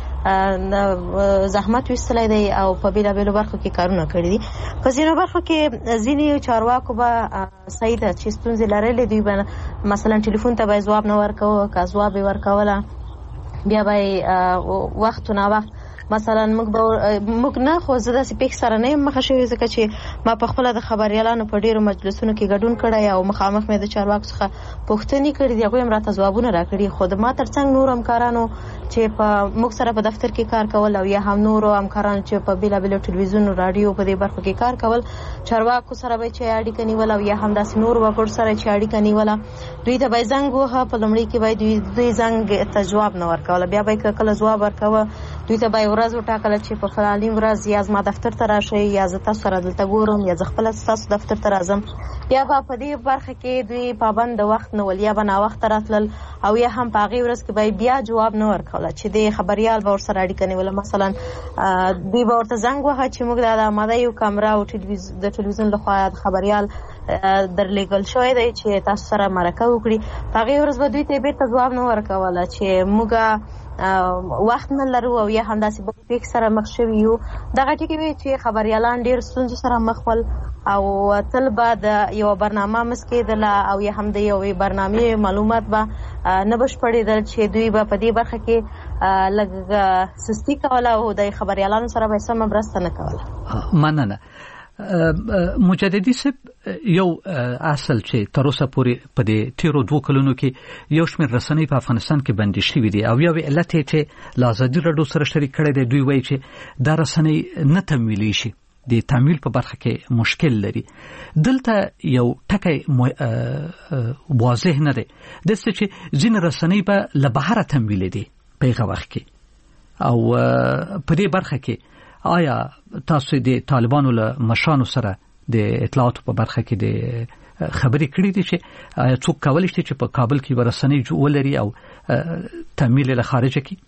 زحمت وستلی دی او په بېلابېلو برخو کې کارونه کړي دي. په ځینو برخو کې ځینې چارواکو به صحیح ده چې ستونزې لرلې، دوی به مثلا ټلیفون ته به ځواب نه ورکوه، که ځواب یې ورکوله بیا به یې وخت نه وخت مثلا موږ به موږ نه خو زه داسې پېښ سره نه یم مخه شوې، ځکه چې ما په خپله د خبریالانو په ډېرو مجلسونو کې ګډون کړی او مخامخ مې د چارواکو څخه پوښتنې کړي دي، هغوی هم راته ځوابونه راکړي. خو د ما تر څنګ نور همکارانو چې په موږ سره په دفتر کې کار کول او یا هم نورو همکارانو چې په بېلابېلو ټلویزیون راډیو په دې برخو کې کار کول، چارواکو سره به چې اړیکه نیوله او یا هم داسې نورو وګړو سره چې اړیکه نیوله، دوی ته به یې زنګ ووهه، په لومړي کې به دوی دوی زنګ ته ځواب نه ورکوله، بیا به یې که کله ځواب ورکوه دوی ته به ورځ وټاکل چې په فلاني ورځ یا زما دفتر ته راشي یا زه تاسو سره دلته ګورم یا زه خپل تاسو دفتر ته راځم، یا به په دې برخه کې دوی پابند وخت نه ول یا به ناوخته راتلل او یا هم په هغې ورځ کې به بیا جواب نه ورکوله چې د خبریال به ورسره اړیکه نیوله. مثلا دوی به ورته زنګ وهه چې موږ د آماده یو کامره او د ټلویزیون لخوا خبریال درلیږل شوی دی چې تاسو سره مرکه وکړي. په هغې ورځ به دوی ته بیرته جواب نه ورکوله چې موږ وخت نه لرو او یا همداسې بل پیښې سره مخ شوي یو. دغه ټکي وي چې خبریالان ډېر ستونزو سره مخ ول او تل به د یوه برنامه مس کېدله او یا هم د یوې برنامې معلومات به نه بشپړېدل چې دوی به په دې برخه کې لږ سستي کوله او د خبریالانو سره به سمه مرسته نه کوله. مننه. مجددي صاحب، یو اصل چې تر اوسه پورې په دې تیرو دوه کلونو کې یو شمېر رسنۍ په افغانستان کې بندي شوي دي او یو علت یې چې له ازادي راډیو سره شریک کړی دی، دوی وایي چې دا رسنۍ نه تمویلی شي، د تمویل په برخه کې مشکل لري. دلته یو ټکی واضح نه دی، داسې چې ځینې رسنۍ به له بهره تمویل دي په هغه وخت کې، او په دې برخه کې آیا تاسو د طالبانو له مشرانو سره د اطلاعاتو په برخه کې د خبرې کړې دي چې آیا څوک کولی شي چې په کابل کې ورسنۍ ولري او تمویل له خارجه کې؟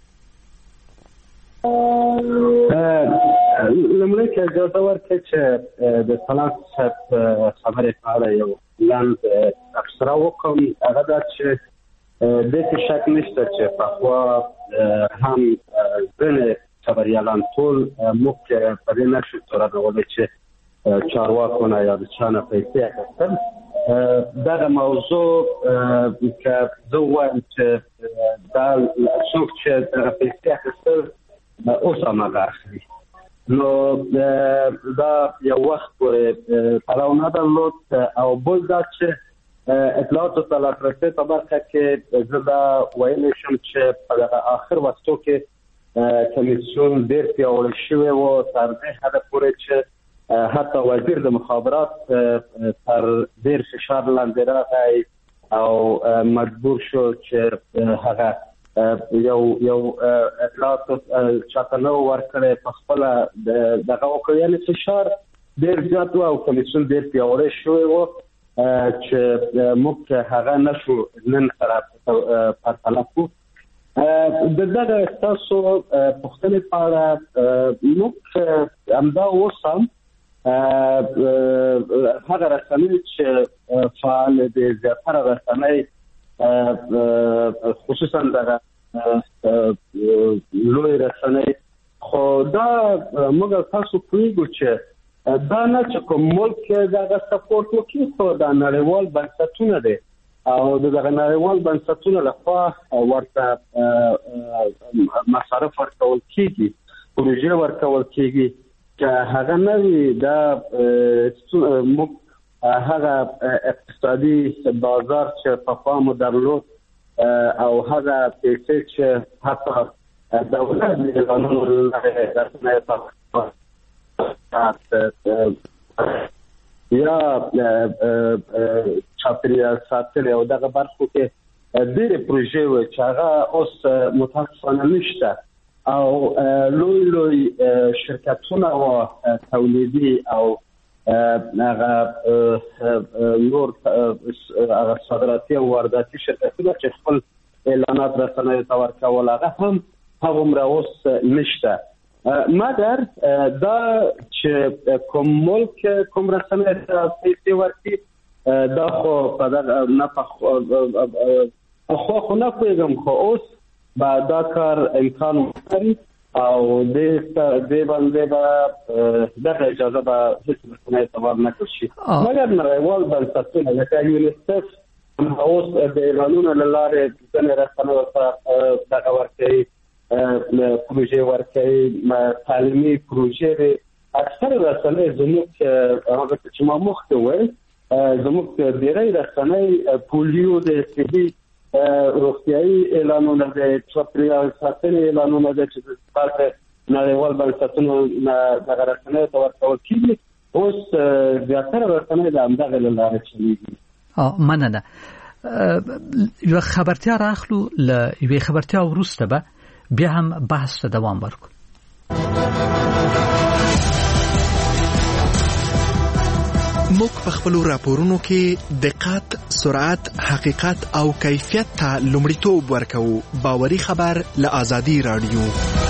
لومړی که اجازه ورکړئ چې د طلاق صاحب خبرې په اړه یو لنډ تبصره وکړم. هغه دا چې داسې شک نشته چې پخوا هم ځینې خبریالان ټول موږ په دې نشو تورنولی چې چارواکونه یا د چا نه پیسې اخیستل. دغه موضوع که زه ووایم چې دا څوک چې دغه پیسې اخیستل اوس هماغه اخلي، نو دا یو وخت پورې تړاو نه درلود. او بل دا چې اطلاعاتو ته لاسرسی په برخه کې زه دا ویلی شم چې په دغه آخر وختو کې کمیسیون ډېر پیاوړی شوی و تر دې حده پورې چې حتی وزیر د مخابرات تر ډېر فشار لاندې راغی او مجبور شو چې هغه یو یو اطلاعاتو چاته نه ورکړی په خپله دغه وکړ. یعنې فشار ډېر زیات و او کمیسیون ډېر پیاوړی شوی و چې موږ هغه نشو نن سره پرتله کړو. د دغه ستاسو پوښتنې په اړه موږ همدا اوس هم هغه رسنۍ چې فعال دي، زیاتره رسنۍ خصوصا دغه لوی رسنۍ، خو دا موږ تاسو پوهیږو چې دا نه چې کوم ملک دغه سپورټ وکړي، خو دا نړیوال بنسټونه دي او دغه نړیوال بنسټونو لخوا ورته مصارف ورکول کېږي، پروژې ورکول کېږي چې هغه نه وي دا موږ هغه اقتصادي بازار چې پخوا مو درلود او هغه پیسې چې حتی دولت د قانون رسنۍ یا چاپیریال ساتل او دغه برخو کې ډېرې پروژې وې چې هغه اوس متاسفانه نشته او لوی لوی شرکتونه و تولیدي او هغه نور هغه صادراتي او وارداتي شرکتونه چې خپل اعلانات رسنیو ته ورکول هغه هم هغومره اوس نشته. مګر دا چې کوم ملک کوم رسنۍ ته پیسې ورکړي دا خو په دغه نه خو خو نه پوهېږم، خو اوس به دا کار امکان لري او دې باندې به دغه اجازه به هېڅ رسنۍ ته ورنکړل شي. مګر نړیوال بنسټونه لکه یونیسف اوس د اعلانونو له لارې ځینې رسنیو ته دغه ورکوي، پروژې ورکوي، تعلیمي پروژې دي. اکثر رسنۍ زموږ هغه چې ما مخکې وویل زموږ ډېری رسنۍ پولیو د صحي روغتیایي اعلانونه دي، چاپیریال ساتنې اعلانونه دي چې داسې نړیوال بنسټونو دغه رسنیو ته ورکول کېږي. اوس زیاتره رسنۍ د همدغې له لارې چلېږي. مننه. یوه خبرتیا راخلو، له یوې خبرتیا وروسته به بیا هم بحث ته دوام ورکړو. موږ په خپلو راپورونو کې دقت، سرعت، حقیقت او کیفیت ته لومړیتوب ورکوو. باوري خبر له آزادي رادیو.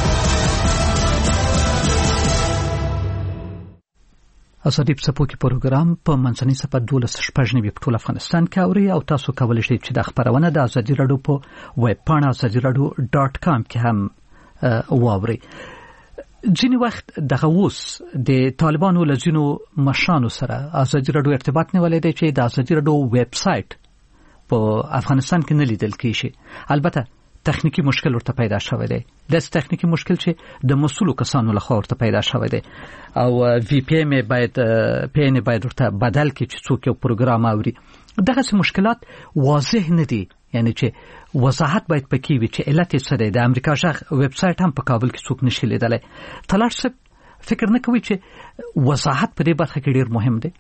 آزادي په څپو کې پروګرام په منځنۍ صفحه دولس شپږ نوي په ټول افغانستان کې اوري او تاسو کولی شئ چې د خبرونه د آزادي رادیو په ویب پاڼه آزادي رادیو ډاټ کام کې هم واوري. ځینې وخت دغه اوس د طالبانو له ځینو مشرانو سره آزادي رادیو ارتباط نیولی دی چې د آزادي رادیو ویب سایټ په افغانستان کې نه لیدل کېږي. البته تخنیکی مشکل ورته پیدا شوی دی. داس تخنیکی مشکل چې د مسؤلو کسانو لخوا ورته پیدا شوی دی او وی پی ان باید پی ان باید ورته بدل کړي چې څوک یو پروګرام اوري. دغه مشکلات واضح نه دي، یعنی چې وضاحت باید پکې وي چې علت یې څه دی. د امریکا ژغ ویب سایټ هم په کابل کې څوک نشي لیدلی. طلال صاحب فکر نه کوي چې وضاحت په دې برخه کې ډیر مهم دی؟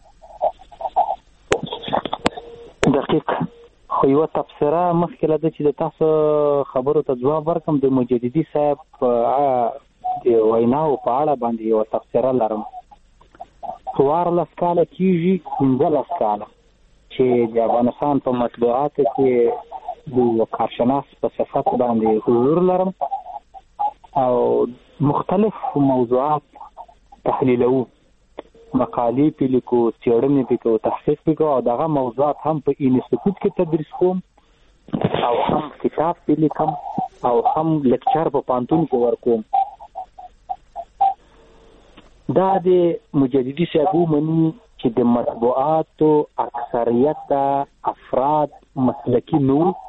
دقیق خو یو تفسیره مخکې له چې د تاسو خبرو ته ځواب ورکم، د مجددي صاحب د ویناو په اړه باندې یو تفسیره لرم. څوارلس کاله کېږي، پنځلس کاله چې د افغانستان په مطبوعاتو کې د کارشناس په صفت باندې حضور لرم او مختلف موضوعات تحلیلو، مقالې پې لیکو، څېړنې پې کوو، تحقیق پې کوو او دغه موضوعات هم په انسټیټیوټ کې تدریس کوم او هم کتاب پې لیکم او هم لیکچر په پوهنتون کې ورکوم. دا د مجددي صاحب ومني چې د مطبوعاتو اکثریت افراد مسلکي نه وو،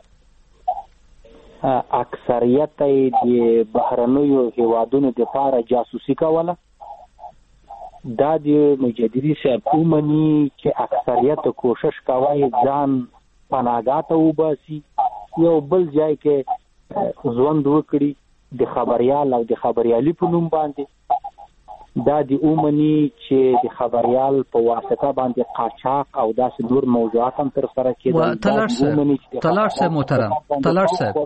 اکثریت د بهرنیو هیوادونو دپاره جاسوسي کوله. دا د مجددي صاحب ومني چې اکثریت کوشش کوي ځان پناهګاه ته وباسي، یو بل ځای کې ژوند وکړي د خبریال او د خبریالي په نوم باندې. دا د ومني چې د خبریال په واسطه باندې قاچاق او داسې نور موضوعات هم ترسره کېدل. طلال صاحب طلال صاحب محترم طلال صاحب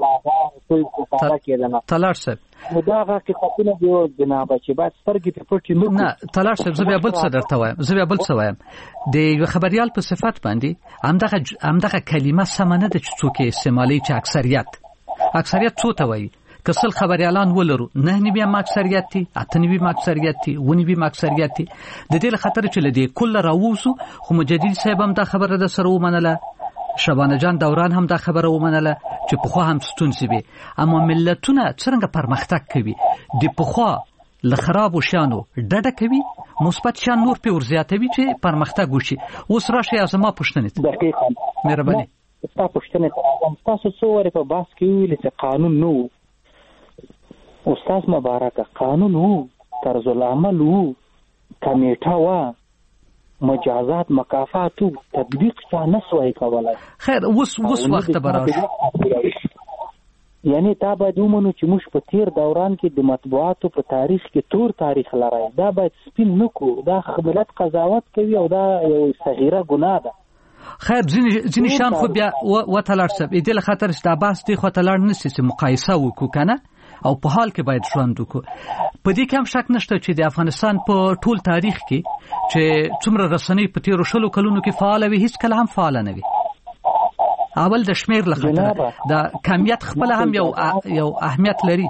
طلال صاحب دا حقیقتونه دی جناب چې باید سترګې په پټې نه نه طلال صاحب زه بیا بل څه درته وایم زه بیا بل څه وایم د یو خبریال په صفت باندې همدغه همدغه کلمه سمه نه ده چې څوک یې استعمالوي چې اکثریت اکثریت څه ته وایي. که سل خبریالان ولرو نه نوي هم اکثریت دي، اته نوي هم اکثریت دي، اووه نوي هم اکثریت دي. د دې له خطر چې له دې کله راووځو. خو مجددي صاحب هم دا خبره د سره ومنله، شبانه جان دوران هم دا خبره ومنله چې پخوا هم ستونزې وي، اما ملتونه څرنګه پرمختګ کوي د پخوا له خرابو شیانو ډډه کوي، مثبت شیان نور پې ورزیاتوي چې پرمختګ وشي. اوس راشئ زما پوښتنې ته. دقیقاً مهرباني ستا پوښتنې ته تاسو څو وارې په بحث کې ویلي چې قانون نه و. استاد مبارکه قانون وو، طرز العمل وو، کمیټه وه، مجازات مکافات وو، تطبیق چا نسوای کولای. خیر اوس اوس وخت به راشي. یعنی تا باید ومنو چې موږ په تیر دوران کې د مطبوعاتو په تاریخ کې تور تاریخ لرای. دا باید سپین نه کړو، دا ملت قضاوت کوي او دا یو صغیره ګناه ده. خیر ځینې ځینې شان خو بیا وتلاړ صاحب دې له خطر چې دا بحث دی خو تلاړ نشي چې مقایسه وکړو کنه او په حال کې باید ژوند وکړو. په دې کې هم شک نشته چې د افغانستان په ټول تاریخ کې چې څومره رسنۍ په تیرو شلو کلونو کې فعال وي هیڅ کله هم فعال نه وي. اول د شمیر له خطر د کمیت خپل هم یو یو اهمیت لري.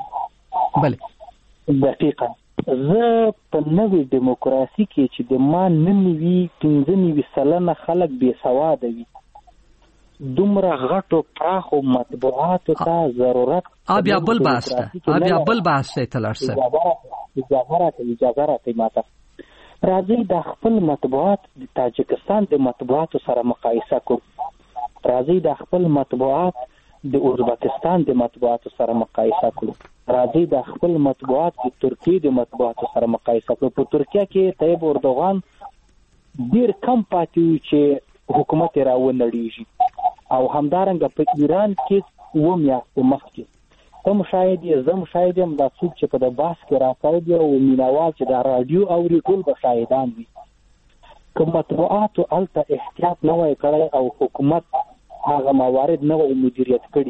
بله دقیقاً زه په نوې دیموکراسي کې چې د ما ننوي پنځه نوي سلنه خلک بې سواده وي، دومره غټو پراخو مطبوعاتو ته ضرورت بیا بل بحث ده بیا بل بحث دی. طلال صاحب اجازه راکړئ اجازه راکړئ ماته. راځئ د خپل مطبوعات د تاجکستان د مطبوعاتو سره مقایسه کړو. راځئ د خپل مطبوعات د ازبکستان د مطبوعاتو سره مقایسه کړو. راځئ د خپل مطبوعات د ترکیې د مطبوعاتو سره مقایسه کړو. په ترکیه کې طیب اردوغان ډیر کم پاتې و چې حکومت یې راونړېږي او همدارنګه په ایران کې اووه میاشتې مخکې ته مشاهد یې زه مشاهد یم، دا څوک چې په د بحث کې راکړی دی او مینوال چې دا راډیو اوري ټول به شاهدان وي. که مطبوعاتو هلته احتیاط نه وای کړی او حکومت هغه موارد نه وای مدیریت کړي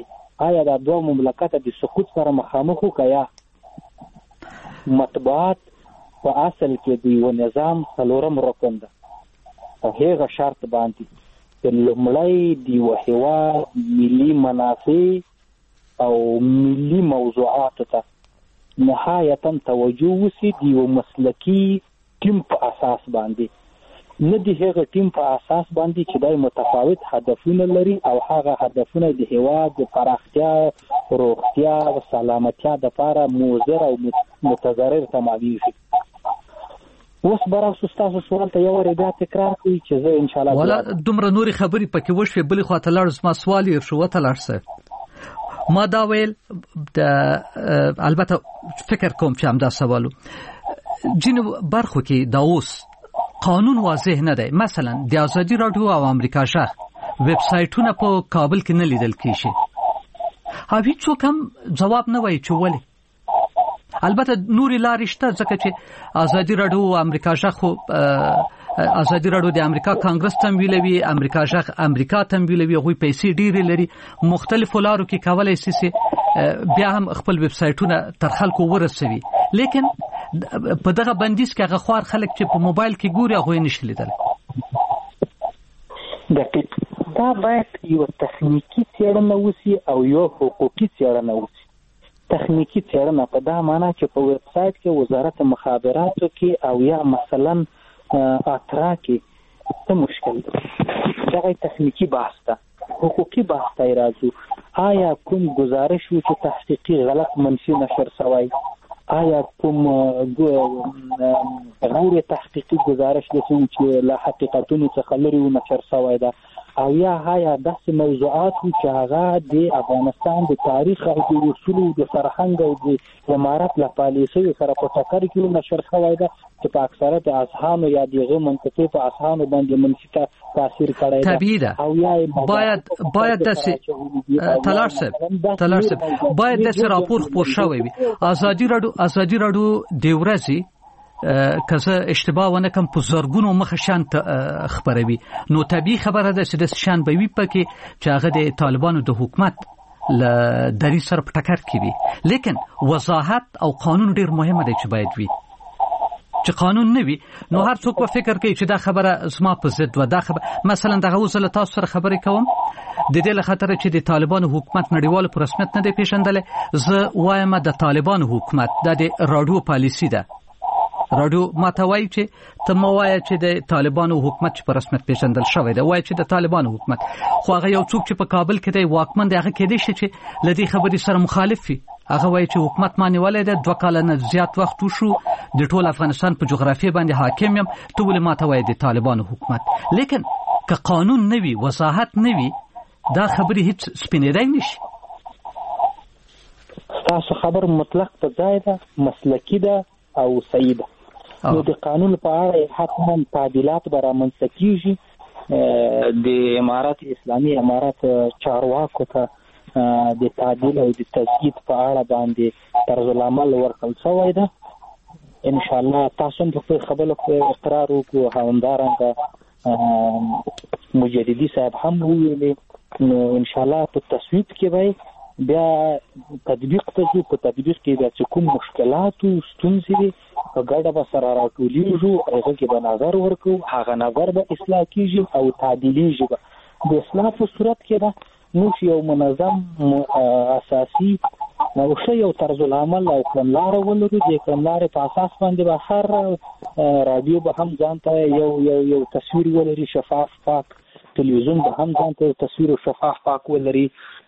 آیا دا دوه مملکت د سقوط سره مخامخ وکیا؟ مطبوعات په اصل کې د یو نظام څلورم رکن ده. په هغه شرط باندې چې لومړی د یو هېواد ملي منافع او ملي موضوعاتو ته نهایتا توجه وشي د یو مسلکي ټیم په اساس باندې، نه د هغه ټیم په اساس باندې چې دای متفاوت هدفونه لري او هغه هدفونه د هېواد د پراختیا، روغتیا او سلامتیا لپاره مضر او متضرر تمامېږي. اوس برعکس تاسو سوال ته یو ور بیا تکرار کوي چې زه ان شاء الله ولا دومره نوري خبرې پکې وشوي. بلې خواته لاړ زما سوال یې شو ته لاړ سه ما دا ویل د البته فکر کوم چې همدا سوالو جنو برخو کې دا اوس قانون واضح نه دی. مثلا د آزادي رادیو او امریکا شخ ویب سایټونه په کابل کې نه لیدل کیږي. هغه څوک هم جواب نه وایي چې ولې. البته نوري لارې شته ځکه چې آزادي رادیو او امریکا شخ آزادي رادیو د امریکا کانګرس تمویلوي، امریکا شخ امریکا تمویلوي، هغوی پیسې ډېرې لري، مختلفو لارو کې کولای شي بیا هم خپل ویب سایټونه تر خلکو ورسوي. لیکن په دغه بندیز کې هغه خوار خلک چې په موبایل کې ګوري هغوی نشي لیدلی. دقیق دا باید یو تخنیکي څېړنه وشي او یو حقوقي څېړنه وشي. تخنیکی څېړنه په دا معنا چې په ویب سایټ کې وزارت مخابراتو کې او یا مثلا اترا کې څه مشکل دی، دا تخنیکی بحث ده. حقوقي بحث ته راځو. آیا کوم گزارش و چې تحقیقي غلط منفي نشر شوی؟ آیا کوم غیر تحقیقي گزارش د چې له حقیقتونو څخه لري و نشر شوی ده؟ او یا آیا داسې موضوعات چې هغه د افغانستان د تاریخ او د اصولو د فرهنګ او د امارت له پالیسیو سره په ټکر کې نشر شوی ده چې په اکثریت اذهانو یا دغه منطقې په اذهانو باندې منفي تاثیر کړی ده؟ طبیعي ده. باید باید داسې تلار صاحب تلار صاحب باید داسې راپور خپور شوی وي. آزادي رادیو آزادي رادیو د ورځې که زه اشتباه ونه کم په زرګونو مخه شان خبروي، نو طبیعي خبره ده چې د شان به وي پکې چې هغه د طالبانو د حکومت له دریځ سره په ټکر کې وي. لیکن وضاحت او قانون ډیر مهمه دی چې باید وي. چې قانون نه وي نو هر څوک په فکر کوي چې دا خبره زما په ضد و. دا خبره مثلا دغه اوس له تاسو سره خبرې کوم د دې له خاطر چې د طالبانو حکومت نړیوال په رسمیت نه دی پیژندل. زه وایم د طالبانو حکومت د رادیو پالیسی ده. رادیو ماته وایي چې ته مو وایي چې د طالبانو حکومت په رسمیت پیژندل شوی دی، وایي چې د طالبانو حکومت. خو هغه یو څوک چې په کابل کې دی واکمن دی، هغه کېدای شي چې لدی خبرې سره مخالف وي. هغه وایي چې حکومت ما نیولې ده، دوه کاله نه زیات وخت وشو، د ټول افغانستان په جغرافیه باندې حاکم یم، ته ولې ماته وایي د طالبانو حکومت؟ لیکن که قانون نه وي، وضاحت نه وي، دا خبرې هیڅ سپینېدای نشي. تاسو خبر مطلق په ځای ده، مسلکي ده او صحیح ده. نو د قانون په اړه حتما تعدیلات به رامنځته کیږي. د امارات اسلامي امارات چارواکو ته د تعدیل او د تجدید په اړه باندې طرز العمل ورکړل شوی ده. ان شاء الله تاسو هم په خبرو کې اقرار وکړو، همدارنګه مجددي صاحب هم ویلي. نو ان شاء الله په تصویب کې به بیا تطبیق ته ځو. په تطبیق کې بیا چې کوم مشکلات او ستونزې وي په ګډه به سره راټولیږو، هغه کې به نظر ورکړو، هغه نظر به اصلاح کیږي او تعدیلیږي. د اصلاح په صورت کې به موږ یو منظم اساسي او ښه یو طرز العمل او کړنلاره ولرو. د کړنلارې په اساس باندې به هر رادیو به هم ځان ته یو یو یو تصویر ولري، شفاف پاک. تلویزیون به هم ځان ته تصویر او شفاف پاک ولري.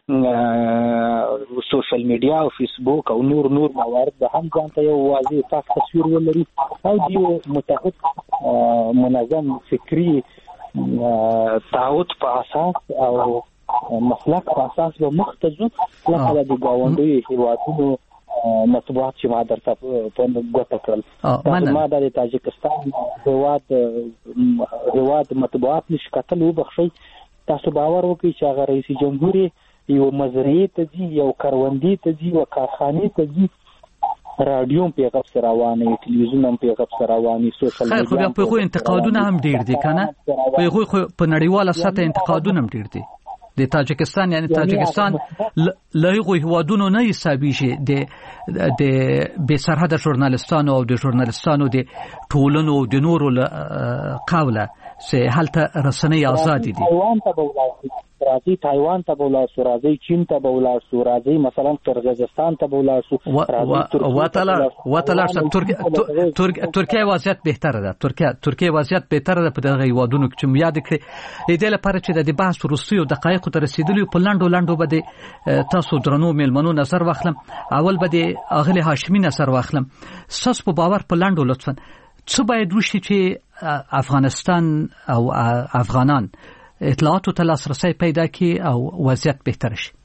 سوشل میډیا او فیسبوک او نور نور موارد به هم ځان ته یو واضح پاک تصویر ولري. او د یو متحد منظم فکری تعهد په اساس او مسلک په اساس به مختزو لکه د ګاونډیو هیوادونو مطبوعات چې ما درته په ګوته کړل. ما د تاجکستان هیواد هیواد مطبوعات نشي کتل وبخښئ. تاسو باور وکړئ چې هغه رئیس جمهور یو مزرعې ته ځي، یو کروندې ته ځي، یو کارخانې ته ځي، رادیو هم په غږ سره رواني، تلویزیون هم په غږ سره رواني، سوشل میډیا. خو په خو انتقادونه هم ډیر دي کنه؟ په خو په نړیواله سطح انتقادونه هم ډیر دي. د تاجکستان یعنی تاجکستان لایغو هوادونو نه حسابيږي د د به سرحد ژورنالستانو او د ژورنالستانو د ټولنو د نورو قوله سه هلته رسنۍ آزاد دي. تایوان ته بولا راځي تایوان ته بولا سو راځي چین ته بولا سو راځي مثلا قرغیزستان ته بولا سو راځي واتلا واتلا ترکیه ترکیه وضعیت بهتره ده. ترکیه ترکیه وضعیت بهتره ده په دغه هیوادونو کې چې یاد کړئ د دې لپاره چې د بحث وروستیو دقایقو ته رسیدلی په لاندو لاندو بده تاسو درنو میلمنو نظر واخلم. اول بده اغلی هاشمی نظر واخلم. ساس په باور په لاندو لطفا څه باید وشي چې افغانستان او افغانان اطلاعاتو ته لاسرسی پیدا کړي او وضعیت بهتر شي؟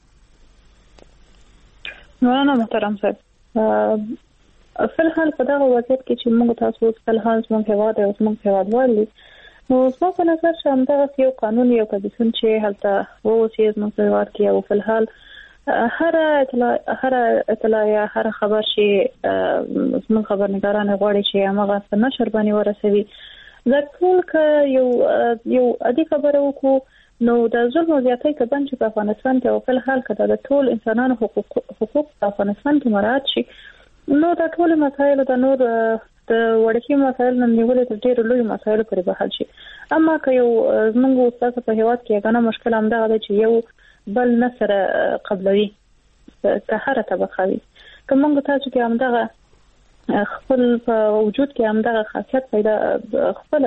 مولانا محترم صاحب په الحال په دغه وضعیت کې چې موږ تاسو په الحال زموږ هیواد او زموږ هیوادوال دي نو زما په نظر چې همدغه یو قانون یو کمیسیون چې هلته ووسي زموږ هیواد کې او په الحال هر اطلاع هر اطلاع یا هر خبر شي زموږ خبرنګاران غواړي چې هغه په نشر باندې ورسوي. ځکه که یو یو ادي خبره وکړو نو د ظلم او زیاتۍ کبن چې په افغانستان کې او په الحال کې د ټول انسانانو حقوق حقوق په افغانستان کې مراعات شي نو د ټول مسایلو د نور د وړکي مسایل نه نیولې تر ډیرو لوی مسایلو پورې به حل شي. اما که یو زموږ استاد په هیواد کې غنه مشکل هم دا دی چې یو بل نصر قبلوي که هر طبقه وي که موږ تاسو کې هم دغه خپل په وجود کې هم دغه خاصیت پیدا خپل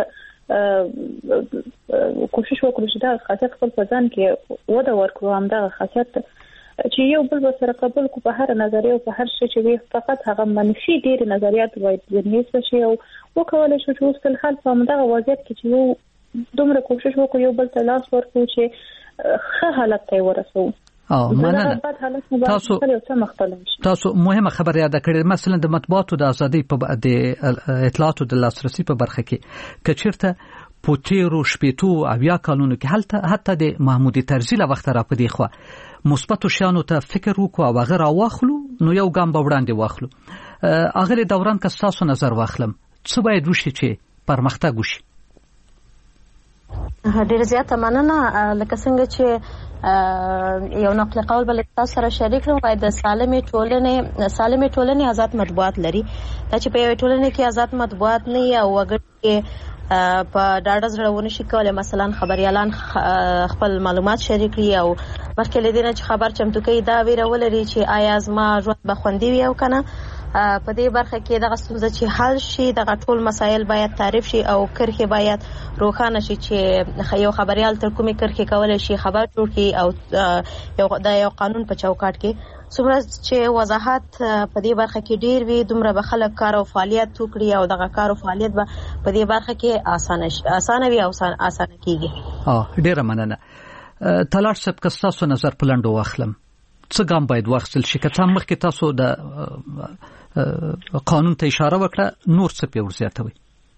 کوشش وکړو چې دا خاصیت خپل په ځان کې وده ورکړو هم دغه خاصیت چې یو بل به سره قبول کو په هر نظریه او په هر شي چې وي فقط هغه منفي ډېر نظریات باید ځنیس شي او وکولای شو چې اوس په حال په دغه وضعیت کې چې یو دومره کوشش وکړو یو بل ته لاس ورکړو چې ښه حالت ته ورسو. او مننه تاسو تاسو مهمه خبر یاد کړئ مثلا د مطبوعاتو د ازادي په د اطلاعاتو د لاسرسي په برخه کې کچیرته پوتیرو شپېتو اویا کالونو کې هلته حتی د محمود طرزي له وخت را پدې خو مثبت شانو ته فکر وکړو او هغه را واخلو نو یو ګام به وړاندې واخلو. هغه دوران که تاسو نظر واخلم څه باید وشي چې پرمختګ وشي؟ ډېر زیاته مننه. لکه څنګه چې یو نقل قول بل تاسو سره شریک کړم وای د سالمې ټولنې سالمې ټولنې آزاد مطبوعات لري. دا چې په یو ټولنه کې آزاد مطبوعات نه وي او وګړي په ډاډه زړه ونه شي کولای مثلا خبريالان خپل معلومات شریک کړي او مخکې لیدنه چې خبر چمتو کوي دا ویره ولري چې آیا زما ژوند به خوندي وي او کنه. په دې برخه کې دغه ستونزه چې حل شي دغه ټول مسایل باید تعریف شي او کرخه باید روښانه شي چې یو خبريال تر کومې کرخه کولای شي خبر جوړ کړي او یو د یو قانون په چوکاټ کې څومره چې وضاحت په دې برخه کې ډیر وي دومره به خلک کار او فعالیت وکړي او دغه کار او فعالیت به په دې برخه کې اسانه اسانه وي او اسانه کیږي. اه ډیره مننه. تلاش سب که تاسو نظر پلانډو واخلم څه ګام باید واخیستل شي؟ که څه مخکې تاسو د قانون ته اشاره وکړه نور څه په ورزیاتوي؟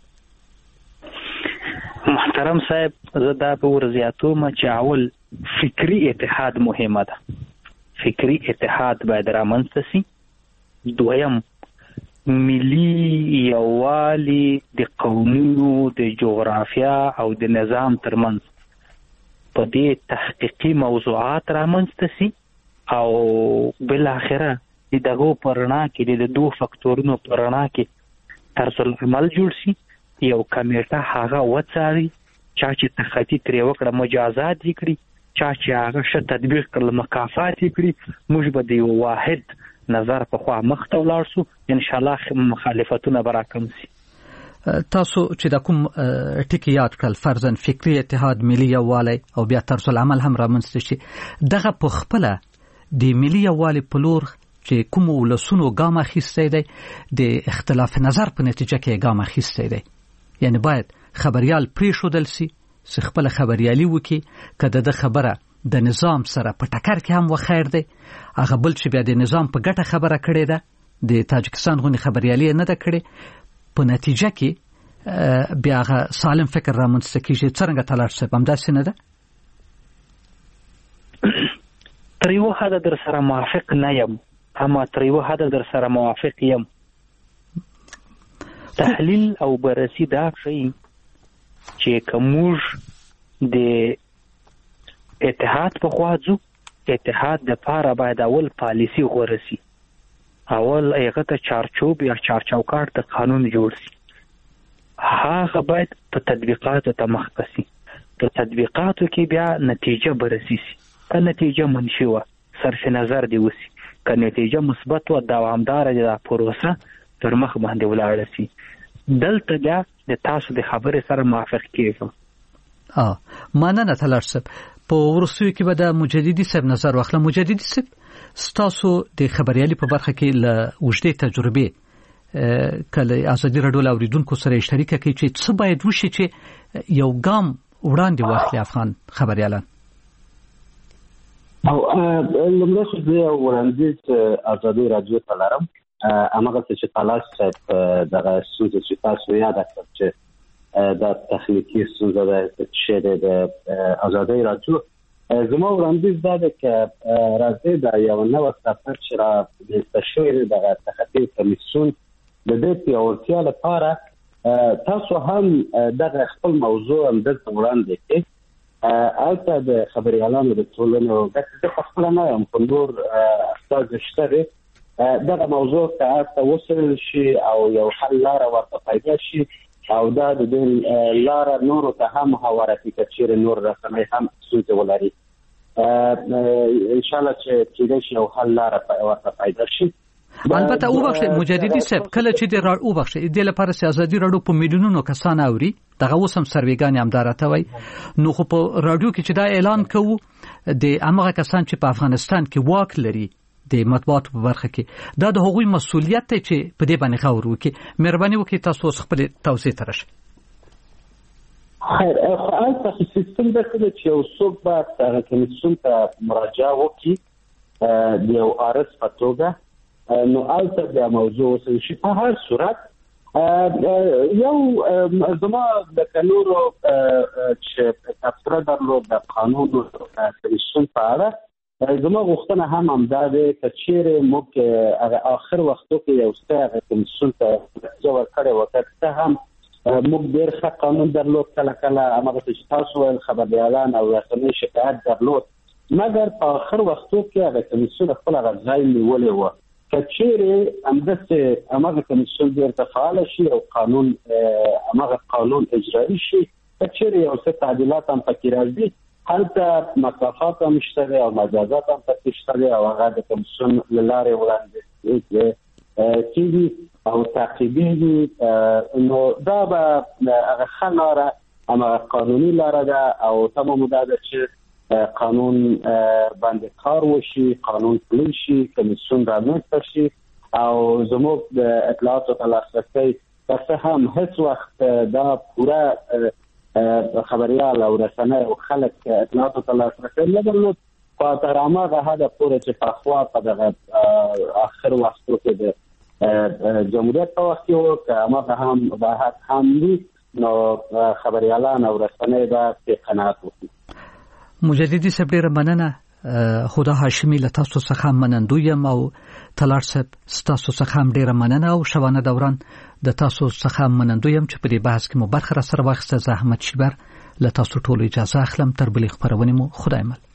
محترم صاحب زه دا په ورزیاتوم چې اول فکری اتحاد مهمه ده. فکری اتحاد باید رامنځته سي. دویم ملي یووالي د قومونو د جغرافیا او د نظام ترمنځ په دې تحقیقي موضوعات رامنځته سي او بل اخره دغه پرنا کې د دوه فاکتورونو پرنا کې طرز العمل جوړ شي. یو کمیټه هغه وڅاري چا چې تخطي ترې وکړه مجازات وکړي چا چې هغه ش تطبیق کړل مکافات وکړي. موږ به د یو واحد نظر په خوا مخ ته ولاړ شو ان شاء الله مخالفتونه به راکم شي. تاسو چې د کوم ټکی یاد کړل فرضاً فکری اتحاد ملي یووالی او بیا طرز العمل هم رامنځته شي دغه په خپله د ملي یووالي په لور چې کوم ولسونو ګام اخیستی دی د اختلاف نظر په نتیجه کې ګام اخیستی دی. یعنی باید خبريال پریښودل سي چې خپل خبريالي وکړي که د خبره د نظام سره په ټکر کې هم وخیر دی هغه بل چې بیا د نظام په ګټه خبره کړې ده د تاجکستان غونې خبريالي نه ده کړې په نتیجه کې بیا هغه سالم فکر رامنځته کېږي. څرنګه تلاش صاحب همداسې نه ده؟ تر یو حده در سره موافق نه یم اما تر یو حده در سره موافق یم. تحلیل او بررسي دا ښیي چې کومج د اتحاد په خواځو اتحاد د پاره باید اول پالیسی غورسي اول هغه ته چارچوب یا چارچوکاټ د قانون جوړ شي هغه باید په تطبیقاتو ته مخکسي په تطبیقاتو کې بیا نتیجه برسي که نتیجه منشي و صرف نظر دی وسی که نتیجه مثبت و دوامدار دی دا پروسه تر مخ باندې ولاړ شي دلته بیا د تاسو د خبرې سره موافق کیږم اه مننه تلارسب په ورسوي کې به د مجددي صاحب نظر واخله. مجددي صاحب ستاسو د خبريالي په برخه کې ل وجدي تجربه کله ازادي رادیو لاوریدونکو سره اشتراک کوي چې څه باید وشي چې یو ګام وړاندې واخلي افغان خبريالان. او لمړی خو زه وړاندیز ازادي رادیو ته لرم هغه چې تلاش دغه ستونزې چې تاسو یاد کړئ چې دا تخنیکی ستونزه ده چې د ازادي رادیو زموږ وړاندیز دا ده چې راځي دا یو نوې سفر چې را د تشویر دغه تخطي کمیسیون د دې پیاوړتیا لپاره تاسو هم دغه خپل موضوع هم د وړاندې کې البته د خبريالانو د ټولنې د خپل نه هم په نور استاد شته دغه موضوع ته وصل شي او یو حل لار ورته پیدا شي او دا د دې لار نور ته هم حوارتي کچیر نور رسمي هم سوت ولري ان شاء الله چې کېدای شي یو حل لار ورته پیدا شي. البته او بخښه مجددي صاحب کله چې د راډیو بخښه د لپاره سیاسي رادیو په میلیونونو کسان اوري دغه وسم سرویګان هم دارته وای نو خو په رادیو کې چې دا اعلان کوو د امغه کسان چې په افغانستان کې واک لري د مطبوعات په برخه کې دا د هغوی مسولیت دی چې په دې باندې خبرو وکړي. مهرباني وکړئ تاسو خپل توضیح ترش. خیر خو سیستم د کله چې یو څوک به هغه کمیسیون ته مراجعه وکړي د یو ارس په توګه نو البته د موضوع وسل شي په هر صورت یو زما د قانونو چې تفسیر درلود د قانون کمیسیون په اړه زما غوښتنه هم همدا ده چې چیرې موږ هغه آخر وختو کې یو څه کمیسیون ته ځواب کړی وکړ هم موږ ډېر ښه قانون درلود کله کله هغه چې تاسو خبريالان او رسنۍ شکایت درلود مګر په آخر وختو کې هغه کمیسیون خپل غځای نیولې و کچېره همدسته هغه کمیسیون ډېر فعال شي او قانون هغه قانون اجرایی شي کچېره یو څه تعدیلات هم پکې راځي هلته مکافات هم شته او مجازات هم پکې شته او هغه د کمیسیون لاره وړاندې کیږي او تعقیبي نو دا به هغه خلاره اما قانوني لاره ده او تمام ده چې قانون باندې کار وشي قانون پلی شي کمیسیون رامنځته شي او زموږ د اطلاعاتو ته لاسرسی تاسو هم هیڅ وخت دا پوره خبريال او رسنۍ او خلک اطلاعاتو ته لاسرسی نه درلود په تر هغه حد پورې چې په خوا په دغه اخر وختو کې د جمهوریت په وخت کې هغه هم بحث هم دي نو خبريالان او رسنۍ دا په قناعت وکړي. مجددي صاحب ډیره مننه. خدا هاشمي له تاسو څخه منندویم او تلار صاحب تاسو څخه هم ډیره مننه او شوانه دوران د تاسو څخه منندویم چې په دې بحث کې مو برخه را سره واخیسته. زحمت شبر له تاسو ټول اجازه اخلم تر بلې خبرونه مو خدای مل.